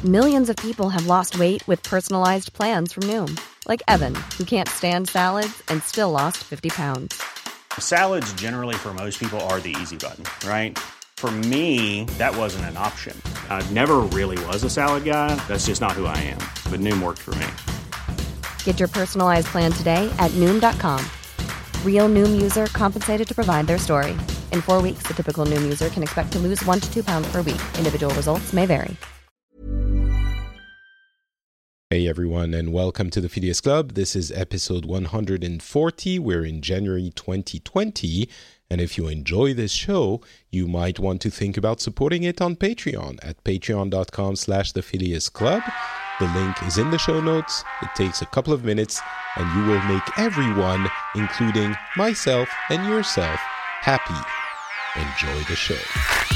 Millions of people have lost weight with personalized plans from Noom. Like Evan, who can't stand salads and still lost 50 pounds. Salads generally for most people are the easy button, right? For me, that wasn't an option. I never really was a salad guy. That's just not who I am. But Noom worked for me. Get your personalized plan today at Noom.com. Real Noom user compensated to provide their story. In 4 weeks, the typical Noom user can expect to lose 1 to 2 pounds per week. Individual results may vary. Hey everyone, and welcome to the Phileas Club. This is episode 140. We're in January 2020, and if you enjoy this show, you might want to think about supporting it on Patreon at patreon.com/the Phileas Club. The link is in the show notes. It takes a couple of minutes, and you will make everyone, including myself and yourself, happy. Enjoy the show.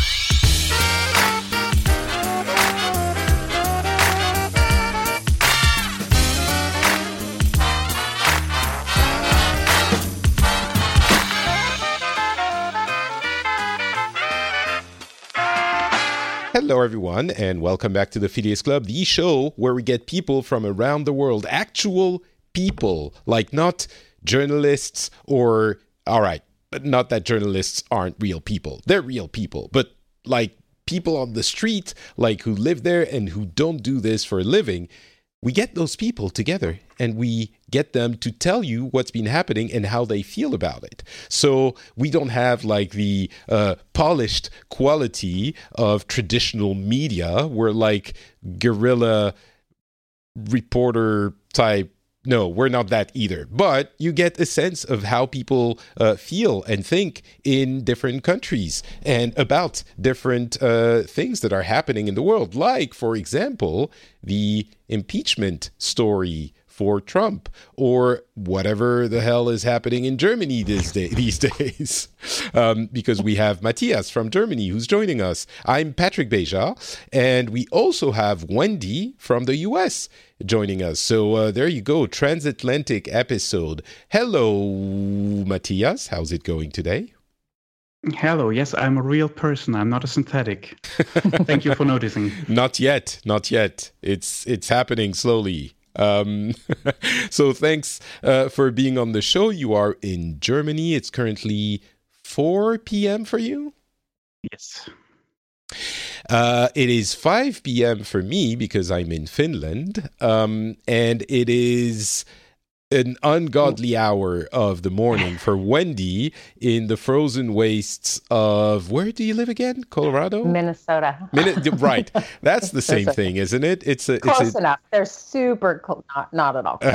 Hello, everyone, and welcome back to the Phileas Club, the show where we get people from around the world, actual people, like not journalists or, all right, but not that journalists aren't real people. They're real people, but like people on the street, like who live there and who don't do this for a living. We get those people together and we get them to tell you what's been happening and how they feel about it. So we don't have like the polished quality of traditional media. We're like guerrilla reporter type. No, we're not that either. But you get a sense of how people feel and think in different countries and about different things that are happening in the world. Like, for example, the impeachment story for Trump, or whatever the hell is happening in Germany these days. Because we have Matthias from Germany who's joining us. I'm Patrick Beja, and we also have Wendy from the US joining us. So there you go, transatlantic episode. Hello, Matthias. How's it going today? Hello. Yes, I'm a real person. I'm not a synthetic. Thank you for noticing. Not yet. It's happening slowly. So thanks for being on the show. You are in Germany. It's currently 4 p.m. for you? Yes. It is 5 p.m. for me because I'm in Finland. And it is an ungodly hour of the morning for Wendy in the frozen wastes of, where do you live again? Colorado? Minnesota. Right. That's the same thing, isn't it? It's close enough. They're super cool. Not at all.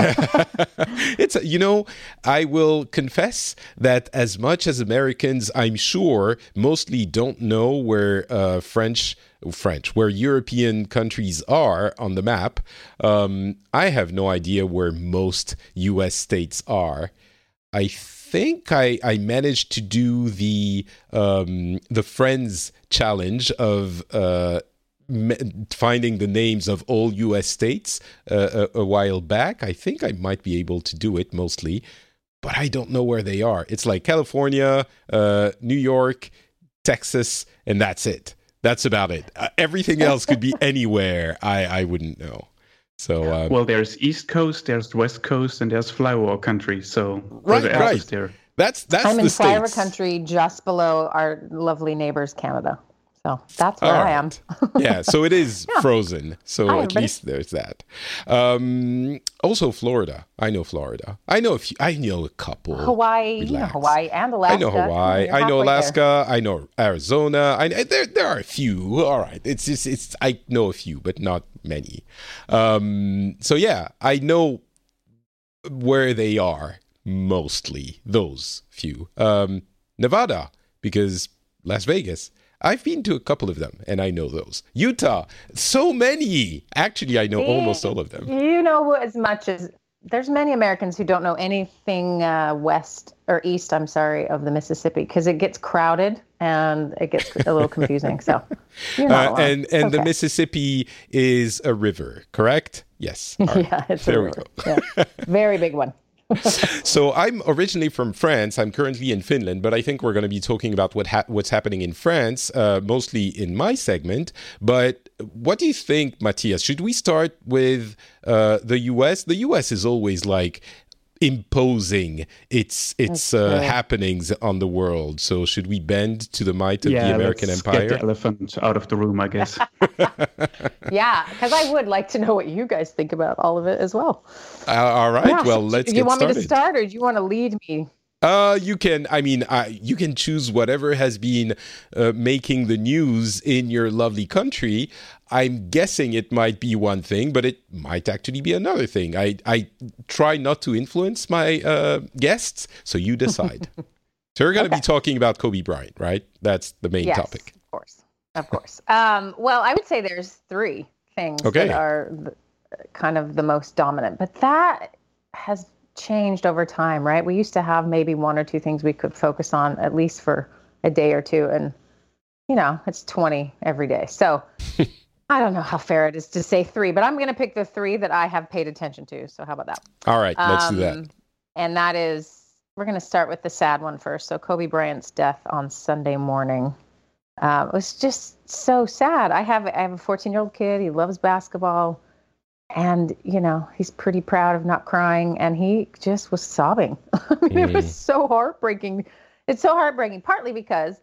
I will confess that as much as Americans, I'm sure, mostly don't know where where European countries are on the map, I have no idea where most U.S. states are. I think I managed to do the Friends challenge of finding the names of all U.S. states a while back. I think I might be able to do it mostly, but I don't know where they are. It's like California, New York, Texas, and that's it. That's about it. Everything else could be anywhere. I wouldn't know. So well, there's East Coast, there's West Coast, and there's flower country. So right. There? That's I'm the in States. flower country, just below our lovely neighbors, Canada. So that's where I am. Yeah, so it is frozen. So Hi, at everybody. least there's that. Also, Florida. I know Florida. I know a couple. Hawaii, Hawaii and Alaska. I know Hawaii. You're I know halfway Alaska. I know Arizona. There are a few. All right. I know a few, but not many. So yeah, I know where they are mostly. Those few. Nevada, because Las Vegas. I've been to a couple of them, and I know those. Utah, so many. Actually, I know almost all of them. You know as much as... There's many Americans who don't know anything west or east, of the Mississippi, because it gets crowded and it gets a little confusing. So you're not alone. And the Mississippi is a river, correct? Yes. Right. Yeah, it's a river. Yeah. Very big one. So I'm originally from France. I'm currently in Finland, but I think we're going to be talking about what's happening in France, mostly in my segment. But what do you think, Matthias? Should we start with the U.S.? The U.S. is always like imposing its happenings on the world. So should we bend to the might of the American empire? Get the elephant out of the room, I guess. Yeah, because I would like to know what you guys think about all of it as well. All right. Yeah. Well, let's get started. Do you want me to start, or do you want to lead me? You can. I mean, you can choose whatever has been making the news in your lovely country. I'm guessing it might be one thing, but it might actually be another thing. I try not to influence my guests, so you decide. So we're going to be talking about Kobe Bryant, right? That's the main topic. Of course. Well, I would say there's three things that are kind of the most dominant, but that has changed over time, right? We used to have maybe one or two things we could focus on at least for a day or two, and it's 20 every day. So I don't know how fair it is to say three, but I'm going to pick the three that I have paid attention to. So how about that? All right, let's do that. And that is, we're going to start with the sad one first. So Kobe Bryant's death on Sunday morning. It was just so sad. I have a 14-year-old kid. He loves basketball. And, he's pretty proud of not crying. And he just was sobbing. I mean, it was so heartbreaking. It's so heartbreaking, partly because,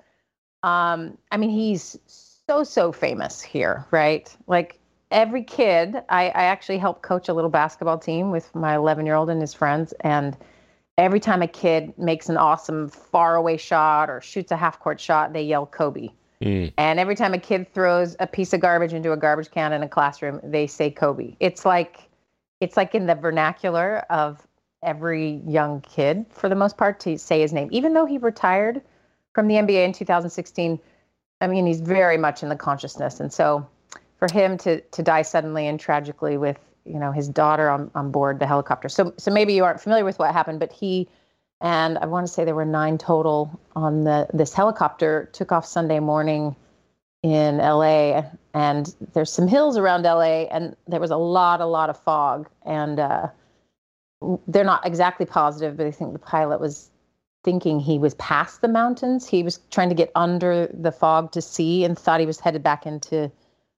he's so famous here, right? Like every kid, I actually helped coach a little basketball team with my 11-year-old and his friends. And every time a kid makes an awesome faraway shot or shoots a half-court shot, they yell Kobe. And every time a kid throws a piece of garbage into a garbage can in a classroom, they say Kobe. It's like in the vernacular of every young kid, for the most part, to say his name. Even though he retired from the NBA in 2016, he's very much in the consciousness. And so for him to die suddenly and tragically with, his daughter on board the helicopter. So maybe you aren't familiar with what happened, but he and I want to say there were 9 total on this helicopter, took off Sunday morning in LA, and there's some hills around LA, and there was a lot of fog, and they're not exactly positive, but I think the pilot was thinking he was past the mountains. He was trying to get under the fog to see and thought he was headed back into,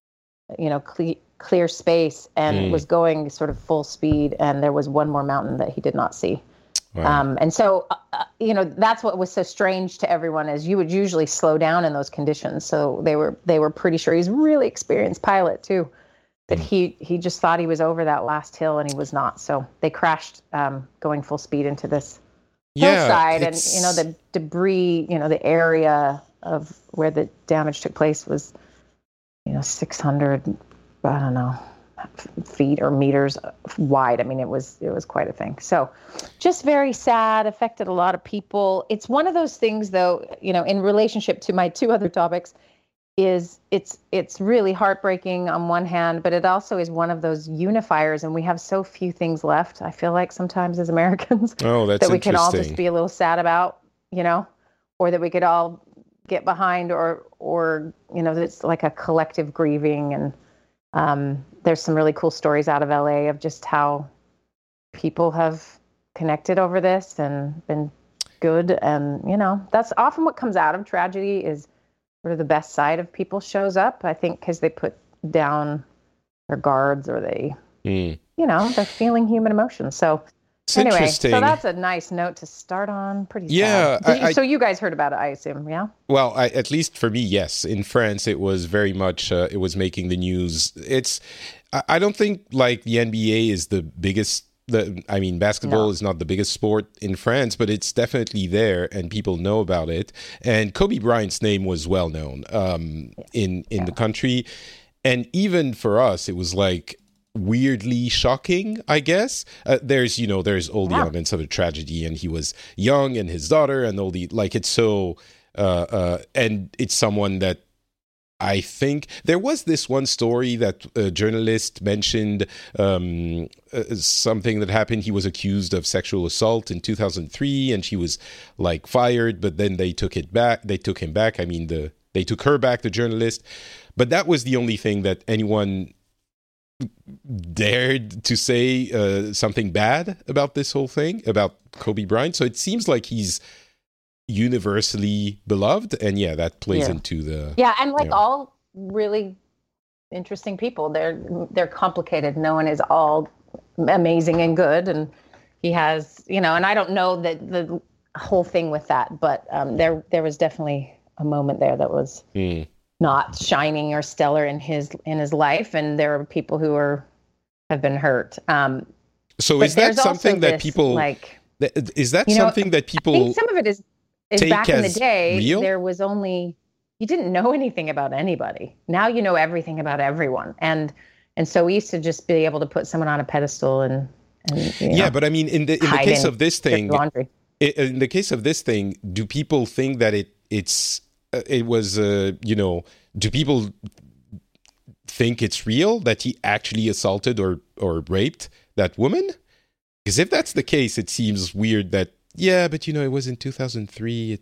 clear space, and was going sort of full speed, and there was one more mountain that he did not see. Wow. And so, that's what was so strange to everyone, is you would usually slow down in those conditions. So they were pretty sure. He's a really experienced pilot too, that he just thought he was over that last hill, and he was not. So they crashed going full speed into this hillside, and the debris, the area of where the damage took place was 600, I don't know, feet or meters wide. It was quite a thing. So just very sad, affected a lot of people. It's one of those things, though, in relationship to my two other topics, is it's really heartbreaking on one hand, but it also is one of those unifiers, and we have so few things left, I feel like, sometimes as Americans, that we can all just be a little sad about, or that we could all get behind, or it's like a collective grieving. And there's some really cool stories out of LA of just how people have connected over this and been good. And, that's often what comes out of tragedy, is sort of the best side of people shows up, I think, because they put down their guards, or they, they're feeling human emotions. So it's anyway, interesting. So that's a nice note to start on. Pretty sad. Yeah. So you guys heard about it, I assume, yeah? Well, at least for me, yes. In France, it was very much, it was making the news. I don't think like the NBA is the biggest, basketball is not the biggest sport in France, but it's definitely there and people know about it. And Kobe Bryant's name was well known in the country. And even for us, it was like weirdly shocking, I guess. There's all the elements of a tragedy, and he was young, and his daughter, and all the, like, it's so, and it's someone that I think there was this one story that a journalist mentioned, something that happened. He was accused of sexual assault in 2003, and she was like fired, but then they took it back. They took him back. They took her back, the journalist. But that was the only thing that anyone dared to say something bad about this whole thing, about Kobe Bryant. So it seems like he's universally beloved, and that plays into the and like all really interesting people, they're complicated. No one is all amazing and good, and he has, and I don't know the whole thing with that, but there was definitely a moment there that was not shining or stellar in his life, and there are people who have been hurt. So is that something that people like? Is that something that people? I think some of it is back in the day. Real? There was only, you didn't know anything about anybody. Now you know everything about everyone, and so we used to just be able to put someone on a pedestal and but I mean, in the case of this thing, laundry. In the case of this thing, do people think that it was do people think it's real that he actually assaulted or raped that woman? Because if that's the case, it seems weird that but it was in 2003.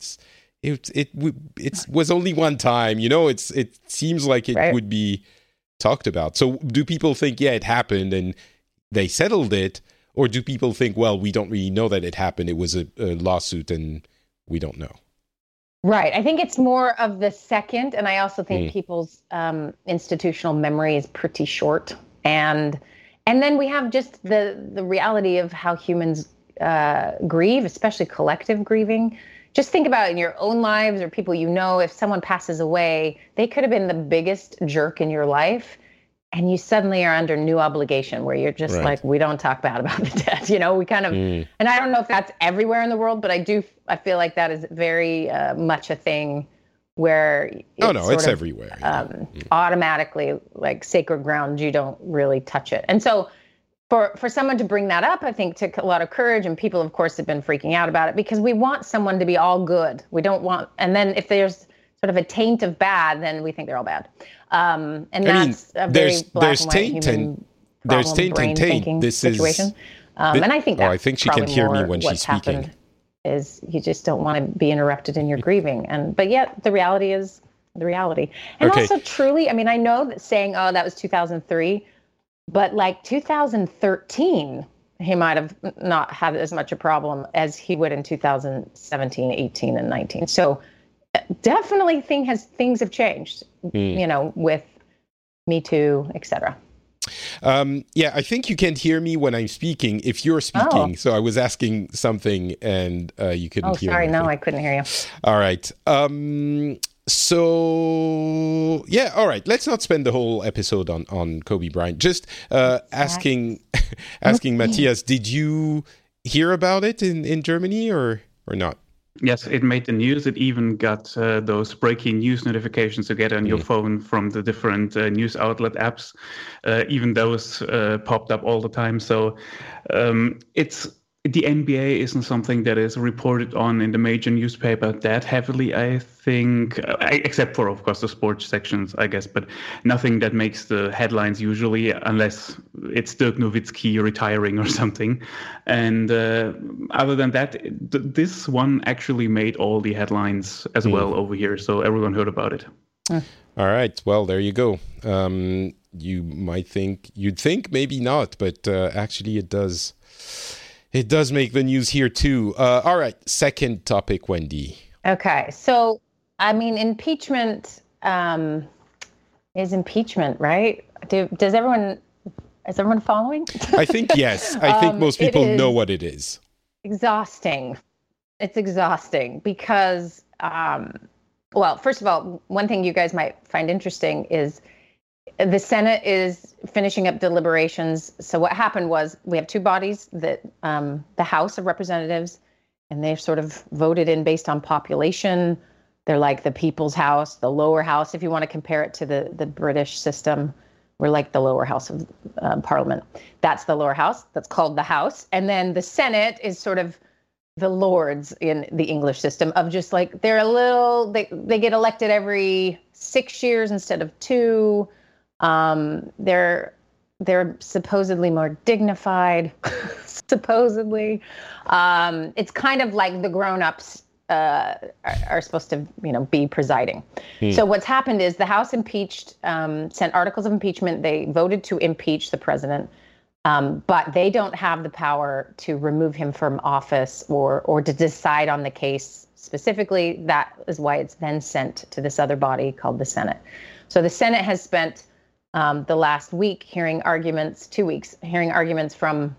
It was only one time. It seems like it would be talked about. So do people think it happened and they settled it, or do people think, well, we don't really know that it happened, it was a lawsuit and we don't know? Right. I think it's more of the second, and I also think people's institutional memory is pretty short, and then we have just the reality of how humans grieve, especially collective grieving. Just think about it in your own lives or people if someone passes away, they could have been the biggest jerk in your life, and you suddenly are under new obligation where you're just like, we don't talk bad about the dead. We kind of, and I don't know if that's everywhere in the world, but I feel like that is very much a thing where it's everywhere. Automatically, like sacred ground, you don't really touch it. And so for someone to bring that up, I think took a lot of courage, and people, of course, have been freaking out about it because we want someone to be all good. We don't want, and then if there's sort of a taint of bad, then we think they're all bad. And that's a very black and white human problem, brain thinking situation. And I think that's I think she can hear me when she's speaking. Is you just don't want to be interrupted in your grieving, but yet the reality is the reality. And also, truly, I mean, I know that saying, "Oh, that was 2003." But like 2013, he might have not had as much a problem as he would in 2017, 18, and 19. So definitely things have changed, with Me Too, etc. I think you can't hear me when I'm speaking if you're speaking. So I was asking something and you couldn't hear me. Oh, sorry. No, I couldn't hear you. All right. So, all right. Let's not spend the whole episode on Kobe Bryant. Just asking Matthias, did you hear about it in Germany or not? Yes, it made the news. It even got those breaking news notifications you get on your phone from the different news outlet apps. Even those popped up all the time. So the NBA isn't something that is reported on in the major newspaper that heavily, I think, except for, of course, the sports sections, I guess, but nothing that makes the headlines usually, unless it's Dirk Nowitzki retiring or something. And other than that, this one actually made all the headlines as well over here, so everyone heard about it. All right, well, there you go. You'd think maybe not, but actually it does. It does make the news here too. All right, second topic, Wendy. Okay, so I mean, impeachment is impeachment, right? Is everyone following? I think yes. I think most people know what it is. Exhausting. It's exhausting because, well, first of all, one thing you guys might find interesting is the Senate is finishing up deliberations. So what happened was we have two bodies, that the House of Representatives, and they've sort of voted in based on population. They're like the People's House, the lower house. If you want to compare it to the British system, we're like the lower house of Parliament. That's the lower house. That's called the House. And then the Senate is sort of the Lords in the English system of just like, they're they get elected every 6 years instead of 2. They're supposedly more dignified, supposedly. It's kind of like the grown-ups are supposed to, be presiding. So what's happened is the House impeached, sent articles of impeachment. They voted to impeach the president, but they don't have the power to remove him from office or to decide on the case specifically. That is why it's then sent to this other body called the Senate. So the Senate has spent the last week hearing arguments, 2 weeks, hearing arguments from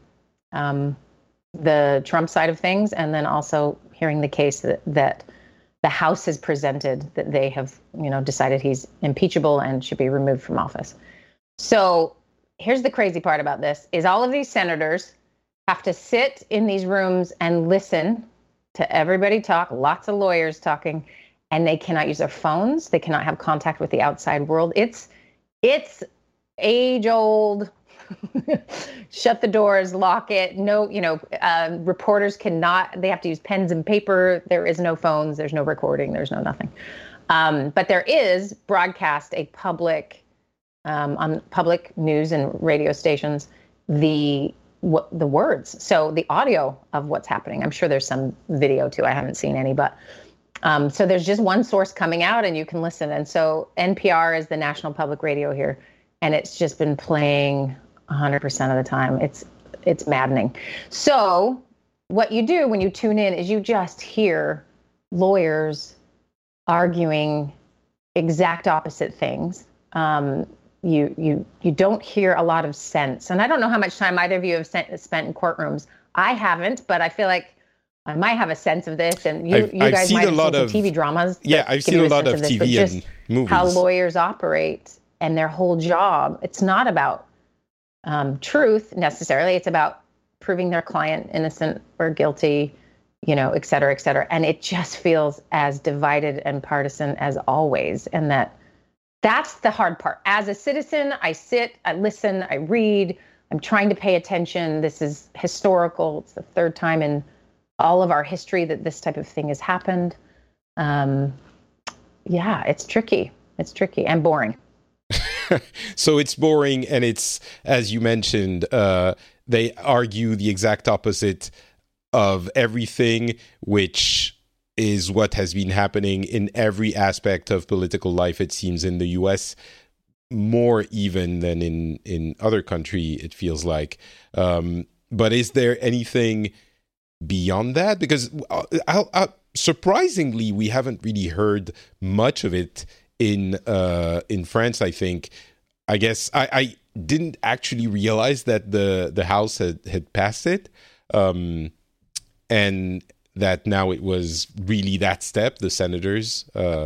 the Trump side of things, and then also hearing the case that the House has presented, that they have, decided he's impeachable and should be removed from office. So here's the crazy part about this is all of these senators have to sit in these rooms and listen to everybody talk, lots of lawyers talking, and they cannot use their phones. They cannot have contact with the outside world. It's age old. Shut the doors, lock it. No, reporters cannot, they have to use pens and paper. There is no phones, there's no recording, there's no nothing. But there is broadcast on public news and radio stations, the words. So the audio of what's happening. I'm sure there's some video too. I haven't seen any, but so there's just one source coming out and you can listen. And so NPR is the national public radio here. And it's just been playing 100% of the time. It's maddening. So what you do when you tune in is you just hear lawyers arguing exact opposite things. You don't hear a lot of sense. And I don't know how much time either of you have spent in courtrooms. I haven't, but I feel like I might have a sense of this. And you guys might have seen some TV dramas. Yeah, I've seen a lot of TV and movies. How lawyers operate and their whole job. It's not about truth necessarily. It's about proving their client innocent or guilty, et cetera, et cetera. And it just feels as divided and partisan as always. And that's the hard part. As a citizen, I sit, I listen, I read, I'm trying to pay attention. This is historical. It's the third time in all of our history that this type of thing has happened. It's tricky. It's tricky and boring. So it's boring, and it's, as you mentioned, they argue the exact opposite of everything, which is what has been happening in every aspect of political life, it seems, in the U.S., more even than in other countries, it feels like. But is there anything beyond that? Because surprisingly, we haven't really heard much of it in France, I think. I guess I didn't actually realize that the House had passed it, and that now it was really that step, the senators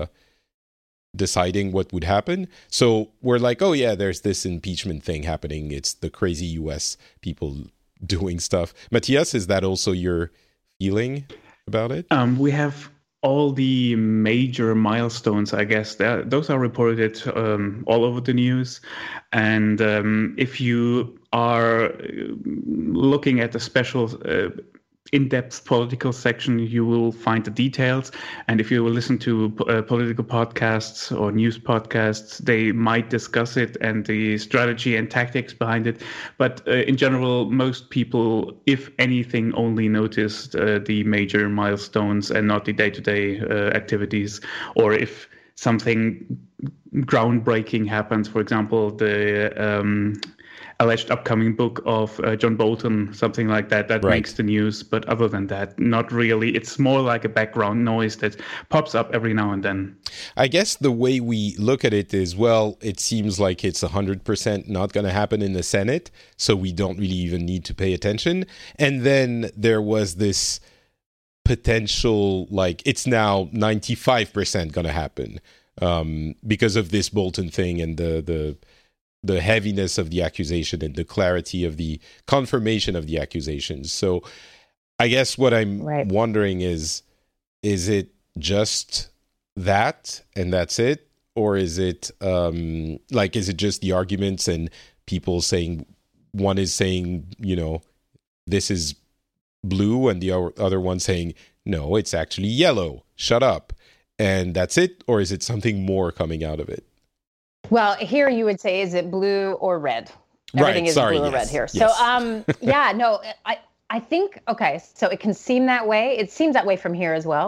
deciding what would happen. So we're like, oh yeah, there's this impeachment thing happening. It's the crazy US people doing stuff. Matthias, is that also your feeling about it? We have all the major milestones, I guess. Those are reported all over the news. And if you are looking at the special in-depth political section, you will find the details. And if you will listen to political podcasts or news podcasts, they might discuss it and the strategy and tactics behind it. But in general, most people, if anything, only noticed the major milestones and not the day-to-day activities. Or if something groundbreaking happens, for example, the alleged upcoming book of John Bolton, something like that right. Makes the news. But other than that, not really. It's more like a background noise that pops up every now and then. I guess the way we look at it is, well, it seems like it's 100% not going to happen in the Senate, so we don't really even need to pay attention. And then there was this potential, like, it's now 95% going to happen because of this Bolton thing and the heaviness of the accusation and the clarity of the confirmation of the accusations. So I guess what I'm wondering is it just that and that's it? Or is it is it just the arguments and people saying, one is saying, this is blue, and the other one saying, no, it's actually yellow, shut up. And that's it? Or is it something more coming out of it? Well, here you would say, is it blue or red? Everything is blue or red here. So, I think, okay, so it can seem that way. It seems that way from here as well.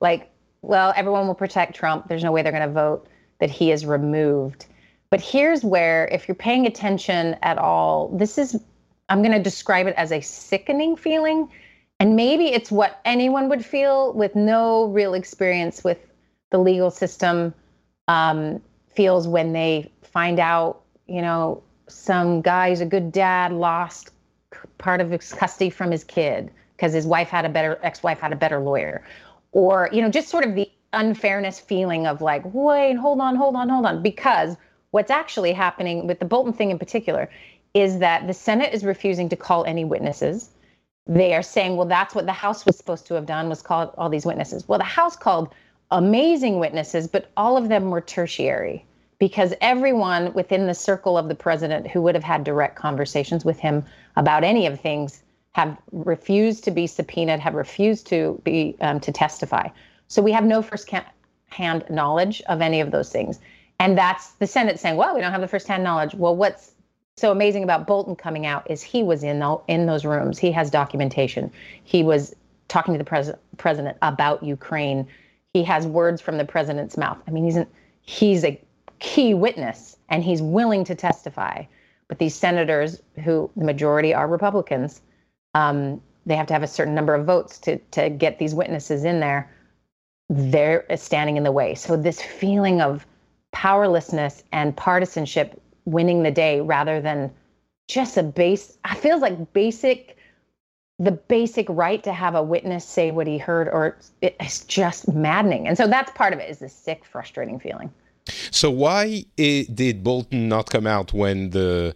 like, well, everyone will protect Trump. There's no way they're going to vote that he is removed. But here's where, if you're paying attention at all, I'm going to describe it as a sickening feeling. And maybe it's what anyone would feel with no real experience with the legal system feels when they find out, some guy's a good dad lost part of his custody from his kid because his ex-wife had a better lawyer. Or, just sort of the unfairness feeling of like, wait, hold on. Because what's actually happening with the Bolton thing in particular is that the Senate is refusing to call any witnesses. They are saying, well, that's what the House was supposed to have done, was call all these witnesses. Well, the House called amazing witnesses, but all of them were tertiary because everyone within the circle of the president who would have had direct conversations with him about any of things have refused to be subpoenaed, have refused to be to testify. So we have no first-hand knowledge of any of those things. And that's the Senate saying, well, we don't have the first-hand knowledge. Well, what's so amazing about Bolton coming out is he was in those rooms. He has documentation. He was talking to the president about Ukraine. He has words from the president's mouth. I mean, he's a key witness, and he's willing to testify. But these senators, who the majority are Republicans, they have to have a certain number of votes to get these witnesses in there. They're standing in the way. So this feeling of powerlessness and partisanship winning the day rather than just the basic right to have a witness say what he heard, or it's just maddening. And so that's part of it, is this sick, frustrating feeling. So why did Bolton not come out when the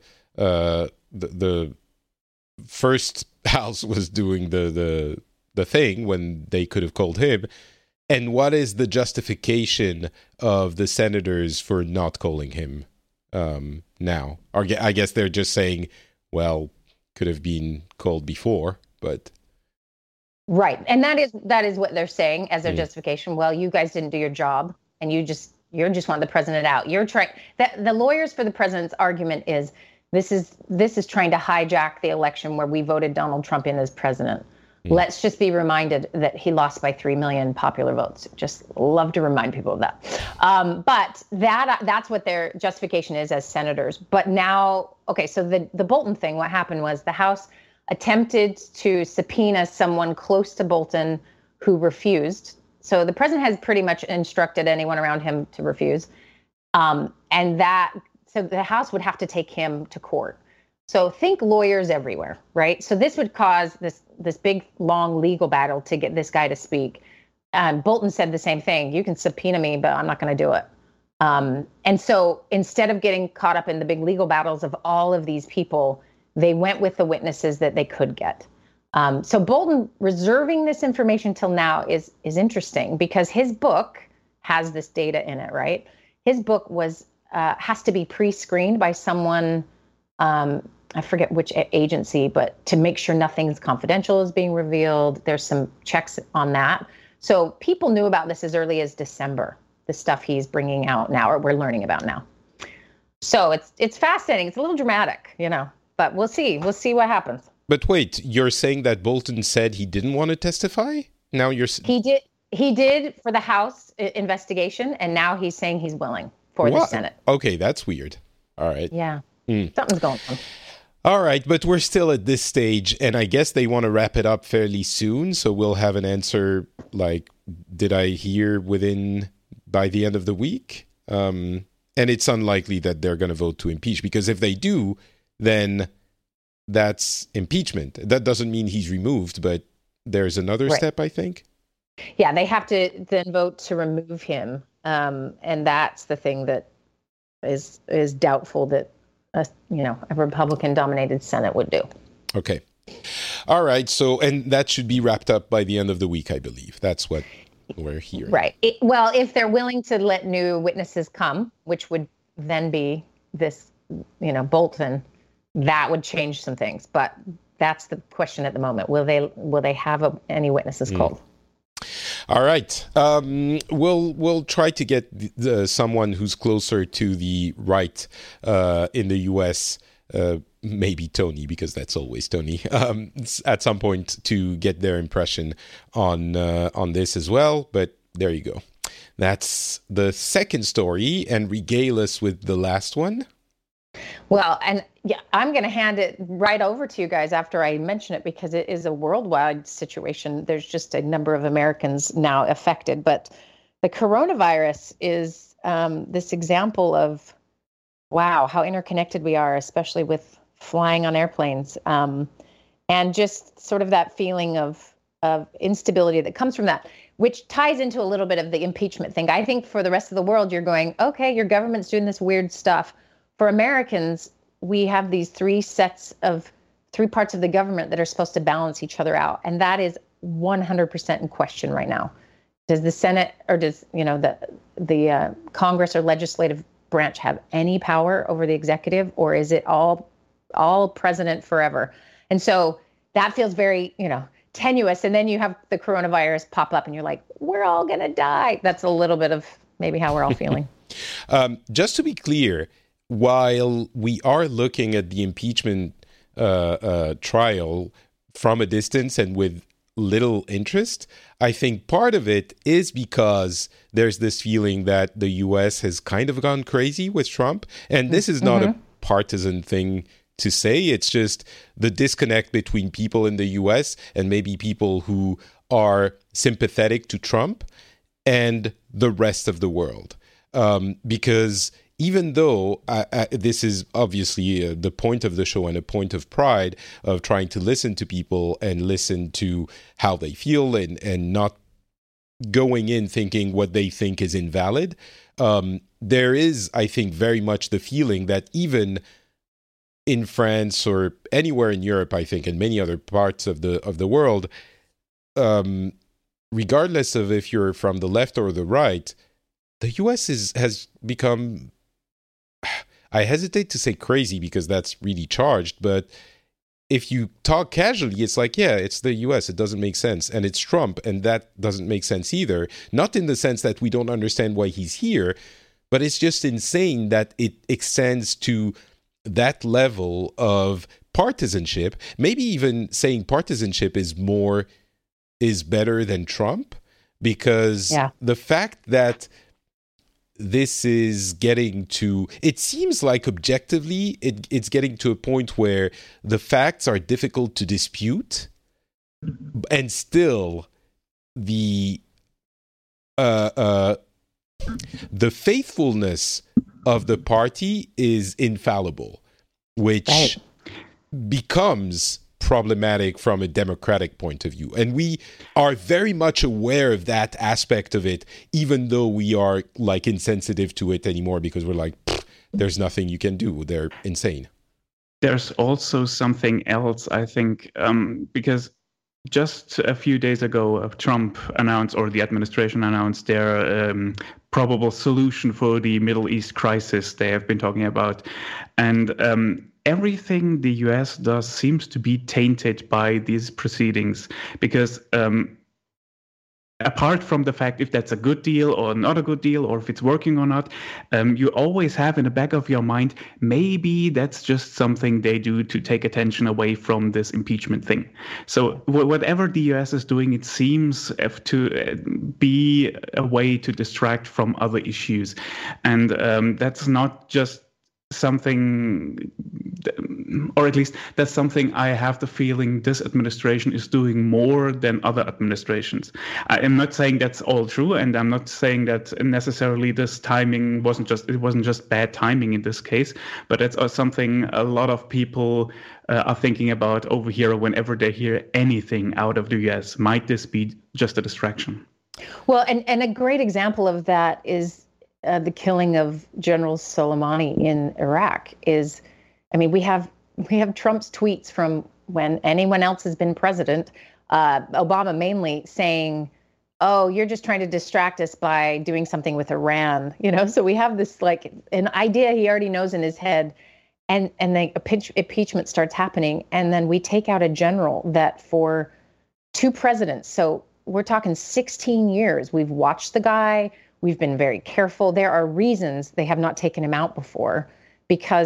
first House was doing the thing, when they could have called him? And what is the justification of the senators for not calling him now? Or I guess they're just saying, well, could have been called before, but... Right. And that is what they're saying as their justification. Well, you guys didn't do your job, and you just want the president out. You're trying that the lawyers for the president's argument is this is trying to hijack the election where we voted Donald Trump in as president. Let's just be reminded that he lost by 3 million popular votes. Just love to remind people of that. But that's what their justification is as senators. But now, okay, so the Bolton thing, what happened was the House attempted to subpoena someone close to Bolton who refused. So the president has pretty much instructed anyone around him to refuse. So the House would have to take him to court. So think lawyers everywhere, right? So this would cause this big, long legal battle to get this guy to speak. Bolton said the same thing. You can subpoena me, but I'm not going to do it. And so instead of getting caught up in the big legal battles of all of these people, they went with the witnesses that they could get. So Bolton reserving this information till now is interesting because his book has this data in it, right? His book has to be pre-screened by someone, I forget which agency, but to make sure nothing's confidential is being revealed. There's some checks on that. So people knew about this as early as December, the stuff he's bringing out now, or we're learning about now. So it's fascinating. It's a little dramatic, but we'll see. We'll see what happens. But wait, you're saying that Bolton said he didn't want to testify? Now you're... He did for the House investigation, and now he's saying he's willing for the Senate. Okay, that's weird. All right. Yeah. Something's going on. All right, but we're still at this stage, and I guess they want to wrap it up fairly soon, so we'll have an answer, like, did I hear by the end of the week? And it's unlikely that they're going to vote to impeach, because if they do, then that's impeachment. That doesn't mean he's removed, but there's another step, I think. Yeah, they have to then vote to remove him, and that's the thing that is doubtful that a Republican-dominated Senate would do. Okay. All right. So, and that should be wrapped up by the end of the week, I believe. That's what we're hearing. Right. Well, if they're willing to let new witnesses come, which would then be this, Bolton, that would change some things. But that's the question at the moment. Will they have any witnesses called? All right. We'll try to get someone who's closer to the right in the U.S. maybe Tony, because that's always Tony, at some point to get their impression on this as well. But there you go. That's the second story, and regale us with the last one. Well, and yeah, I'm going to hand it right over to you guys after I mention it, because it is a worldwide situation. There's just a number of Americans now affected, but the coronavirus is this example of, wow, how interconnected we are, especially with flying on airplanes, and just sort of that feeling of instability that comes from that, which ties into a little bit of the impeachment thing. I think for the rest of the world, you're going, okay, your government's doing this weird stuff. For Americans, we have these three parts of the government that are supposed to balance each other out. And that is 100% in question right now. Does the Senate or does, the Congress or legislative branch have any power over the executive, or is it all president forever? And so that feels very, tenuous. And then you have the coronavirus pop up and you're like, we're all going to die. That's a little bit of maybe how we're all feeling. Just to be clear, while we are looking at the impeachment trial from a distance and with little interest, I think part of it is because there's this feeling that the U.S. has kind of gone crazy with Trump. And this is not a partisan thing to say. It's just the disconnect between people in the U.S. and maybe people who are sympathetic to Trump and the rest of the world. Because even though this is obviously the point of the show and a point of pride of trying to listen to people and listen to how they feel and not going in thinking what they think is invalid, there is, I think, very much the feeling that even in France or anywhere in Europe, I think, and many other parts of the world, regardless of if you're from the left or the right, the U.S. has become, I hesitate to say crazy because that's really charged, but if you talk casually, it's like, yeah, it's the U.S., it doesn't make sense, and it's Trump, and that doesn't make sense either. Not in the sense that we don't understand why he's here, but it's just insane that it extends to that level of partisanship. Maybe even saying partisanship is better than Trump, because the fact that this is getting to, it seems like objectively it's getting to a point where the facts are difficult to dispute, and still the faithfulness of the party is infallible, which becomes problematic from a democratic point of view. And we are very much aware of that aspect of it, even though we are like insensitive to it anymore because we're like, there's nothing you can do. They're insane. There's also something else, I think, because just a few days ago, Trump announced, or the administration announced, their probable solution for the Middle East crisis they have been talking about. And everything the US does seems to be tainted by these proceedings, because apart from the fact if that's a good deal or not a good deal, or if it's working or not, you always have in the back of your mind, maybe that's just something they do to take attention away from this impeachment thing. So whatever the US is doing, it seems to be a way to distract from other issues. And that's not just something, or at least that's something I have the feeling this administration is doing more than other administrations. I am not saying that's all true, and I'm not saying that necessarily this timing wasn't just bad timing in this case, but it's something a lot of people are thinking about over here whenever they hear anything out of the US. Might this be just a distraction? Well, and a great example of that is the killing of General Soleimani in Iraq. We have Trump's tweets from when anyone else has been president, Obama mainly, saying, oh, you're just trying to distract us by doing something with Iran. So we have this like an idea he already knows in his head, and the impeachment starts happening. And then we take out a general that for 2 presidents. So we're talking 16 years. We've watched the guy. We've been very careful. There are reasons they have not taken him out before, because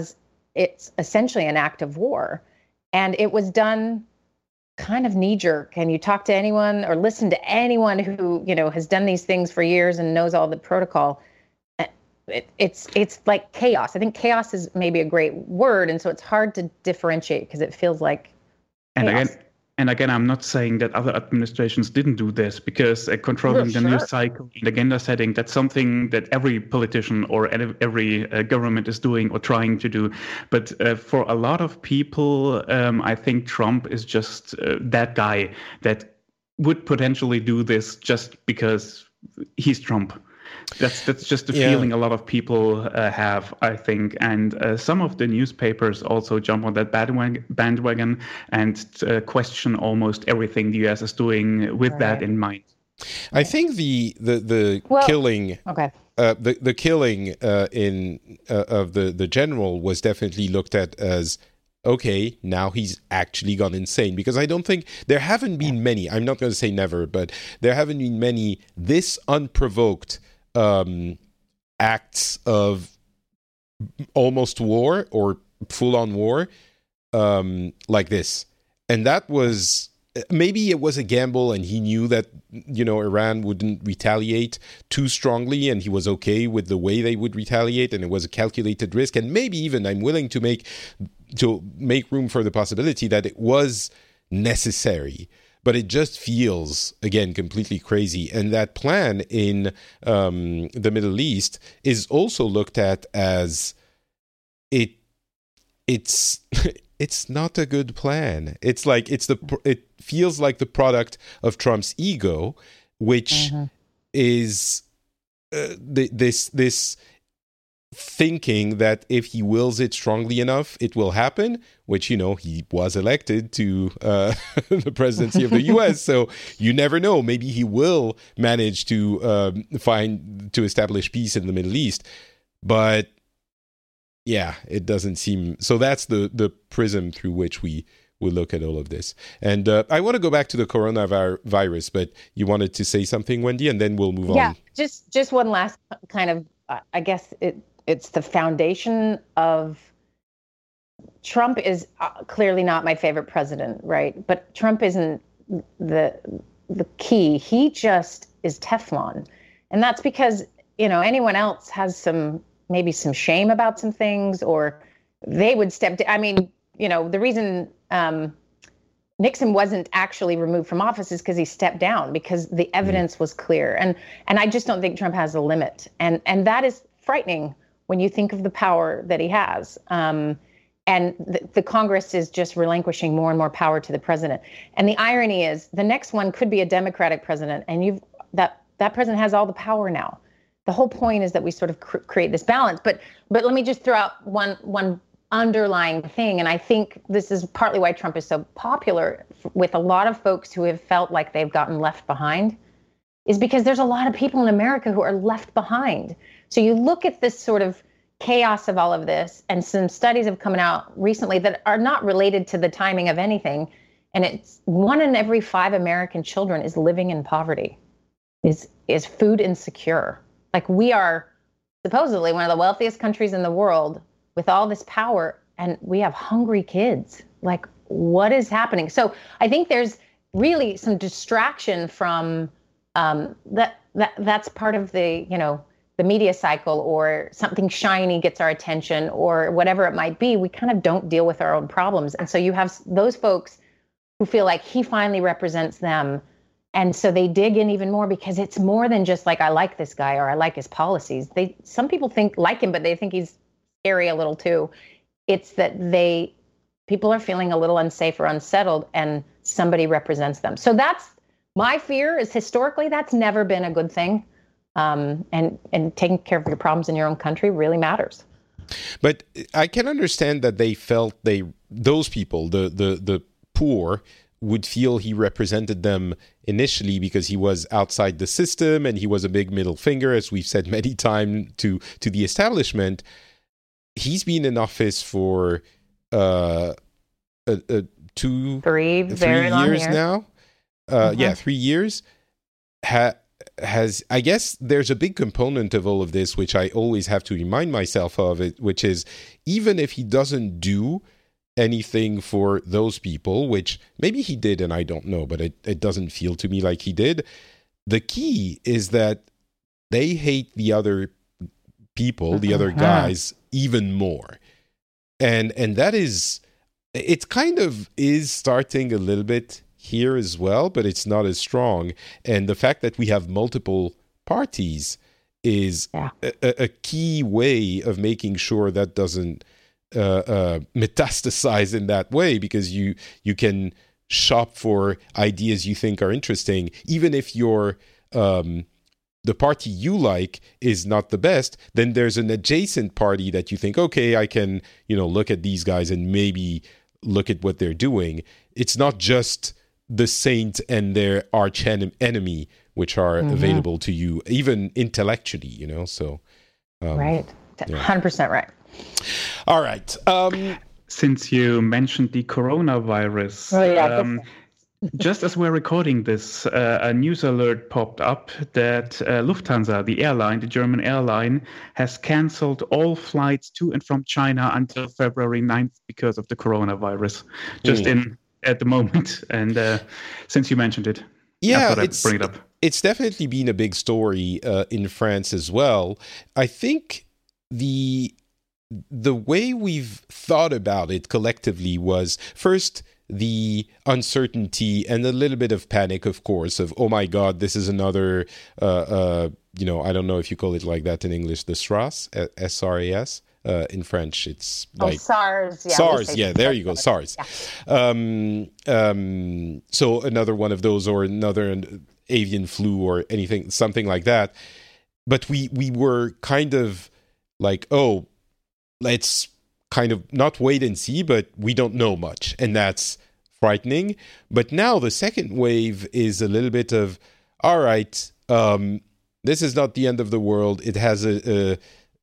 it's essentially an act of war. And it was done kind of knee-jerk. And you talk to anyone or listen to anyone who, has done these things for years and knows all the protocol, it's like chaos. I think chaos is maybe a great word. And so it's hard to differentiate because it feels like chaos. And again, I'm not saying that other administrations didn't do this, because controlling the news cycle and agenda setting, that's something that every politician or every government is doing or trying to do. But for a lot of people, I think Trump is just that guy that would potentially do this just because he's Trump. That's just the feeling a lot of people have, I think. And some of the newspapers also jump on that bandwagon and question almost everything the U.S. is doing with that in mind. I think the killing, the killing of the general was definitely looked at as, okay, now he's actually gone insane. Because I don't think there haven't been many. I'm not going to say never, but there haven't been many this unprovoked acts of almost war or full-on war like this. And that was, maybe it was a gamble, and he knew that Iran wouldn't retaliate too strongly, and he was okay with the way they would retaliate, and it was a calculated risk. And maybe even I'm willing to make room for the possibility that it was necessary. But it just feels, again, completely crazy. And that plan in the Middle East is also looked at as it's not a good plan. It's like it feels like the product of Trump's ego, which is this thinking that if he wills it strongly enough, it will happen, which, he was elected to the presidency of the U.S., so you never know. Maybe he will manage to establish peace in the Middle East. But, yeah, it doesn't seem... So that's the prism through which we look at all of this. And I want to go back to the coronavirus, but you wanted to say something, Wendy, and then we'll move on. Yeah, just one last kind of, I guess it's the foundation of Trump is clearly not my favorite president, right? But Trump isn't the key. He just is Teflon. And that's because, anyone else has maybe some shame about some things, or they would step down. I mean, the reason Nixon wasn't actually removed from office is because he stepped down, because the evidence was clear. And I just don't think Trump has a limit. And that is frightening when you think of the power that he has. And the Congress is just relinquishing more and more power to the president. And the irony is the next one could be a Democratic president, and that president has all the power now. The whole point is that we sort of create this balance. But let me just throw out one underlying thing, and I think this is partly why Trump is so popular with a lot of folks who have felt like they've gotten left behind, is because there's a lot of people in America who are left behind. So you look at this sort of chaos of all of this, and some studies have come out recently that are not related to the timing of anything. And it's 1 in every 5 American children is living in poverty, is food insecure. Like, we are supposedly one of the wealthiest countries in the world with all this power, and we have hungry kids. Like, what is happening? So I think there's really some distraction from that's part of the, the media cycle, or something shiny gets our attention, or whatever it might be. We kind of don't deal with our own problems. And so you have those folks who feel like he finally represents them. And so they dig in even more, because it's more than just like, I like this guy or I like his policies. Some people like him, but they think he's scary a little too. It's that people are feeling a little unsafe or unsettled, and somebody represents them. So that's my fear, is historically that's never been a good thing. And taking care of your problems in your own country really matters. But I can understand that they felt those people, the poor, would feel he represented them initially because he was outside the system and he was a big middle finger, as we've said many times, to the establishment. He's been in office for 3 years now. 3 years. has, I guess there's a big component of all of this, which I always have to remind myself of it, which is even if he doesn't do anything for those people, which maybe he did and I don't know, but it doesn't feel to me like he did. The key is that they hate the other people, the other guys, even more. And that is, it kind of is starting a little bit here as well, but it's not as strong. And the fact that we have multiple parties is a key way of making sure that doesn't metastasize in that way, because you can shop for ideas you think are interesting, even if you're the party you like is not the best, then there's an adjacent party that you think, okay, I can, look at these guys and maybe look at what they're doing. It's not just the saint and their arch enemy, which are available to you, even intellectually, so. Right. 100% right. All right. Since you mentioned the coronavirus, just as we're recording this, a news alert popped up that Lufthansa, the German airline, has canceled all flights to and from China until February 9th because of the coronavirus, just at the moment. And since you mentioned it, I thought I'd bring it up. It's definitely been a big story in France as well. I think the way we've thought about it collectively was first the uncertainty and a little bit of panic, of course, of, oh my God, this is another, I don't know if you call it like that in English, the SRAS, S-R-A-S. In French, it's like SARS. Yeah, SARS. Yeah, there you go. SARS. Yeah. So another one of those, or another avian flu, or something like that. But we were kind of like, oh, let's kind of not wait and see, but we don't know much, and that's frightening. But now the second wave is a little bit of, all right, this is not the end of the world. It has a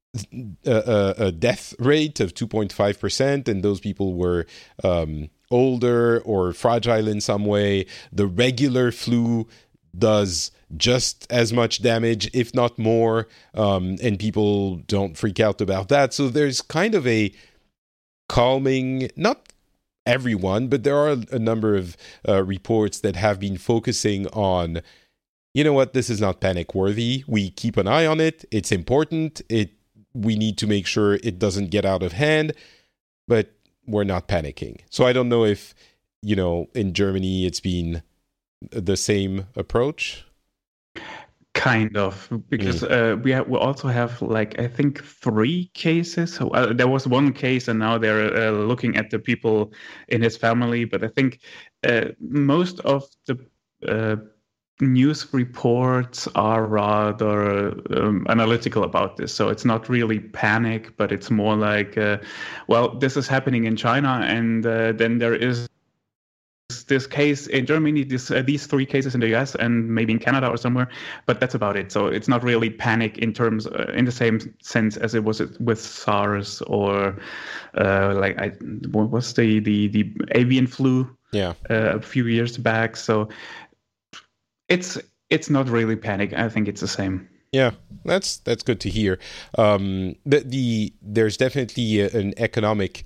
death rate of 2.5%, and those people were older or fragile in some way. The regular flu does just as much damage, if not more, and people don't freak out about that. So there's kind of a calming, not everyone, but there are a number of reports that have been focusing on, you know what, this is not panic worthy. We keep an eye on it. It's important. We need to make sure it doesn't get out of hand, but we're not panicking. So I don't know if, in Germany it's been the same approach. Kind of, because we also have, I think 3 cases. There was one case, and now they're looking at the people in his family. But I think most of the news reports are rather analytical about this. So it's not really panic, but it's more like, this is happening in China, and then there is this case in Germany, these 3 cases in the US, and maybe in Canada or somewhere, but that's about it. So it's not really panic in terms, in the same sense as it was with SARS or what was the avian flu a few years back. So it's not really panic. I think it's the same. Yeah, that's good to hear. There's definitely an economic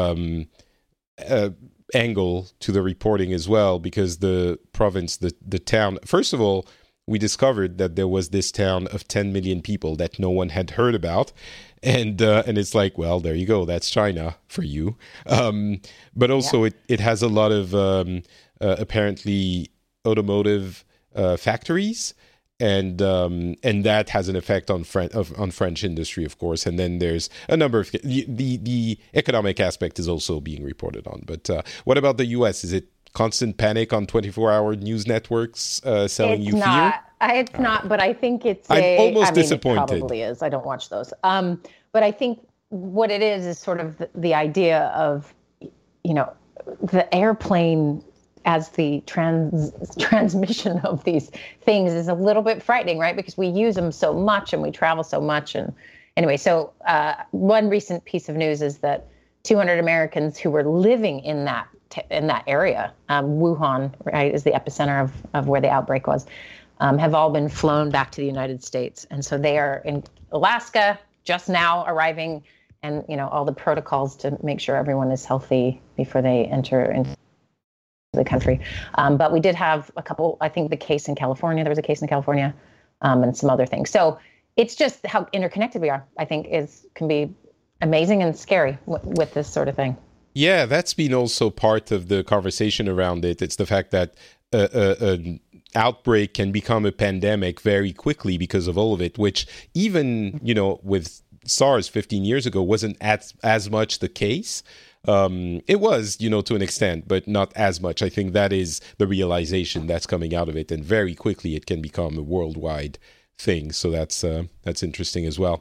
angle to the reporting as well, because the province, the town, first of all, we discovered that there was this town of 10 million people that no one had heard about, and it's like, well, there you go, that's China for you. But also it has a lot of apparently automotive factories, and that has an effect on French industry, of course. And then there's a number of the economic aspect is also being reported on. But what about the U.S.? Is it constant panic on 24-hour news networks selling you fear? It's not, but I think it's almost disappointed. It probably is. I don't watch those. But I think what it is sort of the idea of, the airplane as the transmission of these things is a little bit frightening, right? Because we use them so much and we travel so much. And anyway, so one recent piece of news is that 200 Americans who were living in that area, Wuhan, right, is the epicenter of where the outbreak was. have all been flown back to the United States. And so they are in Alaska just now arriving, and, all the protocols to make sure everyone is healthy before they enter into the country. But we did have a couple, I think there was a case in California, and some other things. So it's just how interconnected we are, I think, can be amazing and scary with this sort of thing. Yeah, that's been also part of the conversation around it. It's the fact that an outbreak can become a pandemic very quickly because of all of it, which even, with SARS 15 years ago wasn't as much the case. It was, to an extent, but not as much. I think that is the realization that's coming out of it. And very quickly it can become a worldwide thing. So that's interesting as well.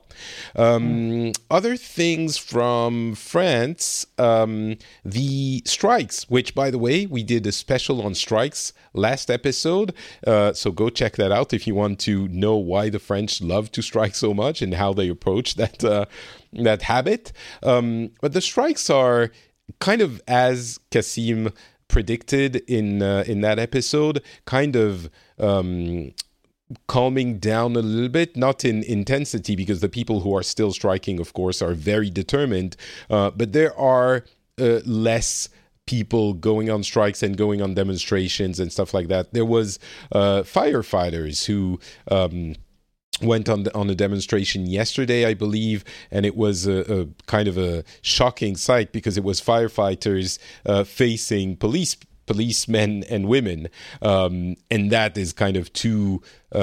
Other things from France, the strikes, which, by the way, we did a special on strikes last episode. So go check that out if you want to know why the French love to strike so much and how they approach that habit. But the strikes are kind of, as Kasim predicted in that episode, kind of calming down a little bit, not in intensity, because the people who are still striking, of course, are very determined. But there are less people going on strikes and going on demonstrations and stuff like that. There was firefighters who went on a demonstration yesterday, I believe, and it was a kind of a shocking sight because it was firefighters facing policemen and women, and that is kind of two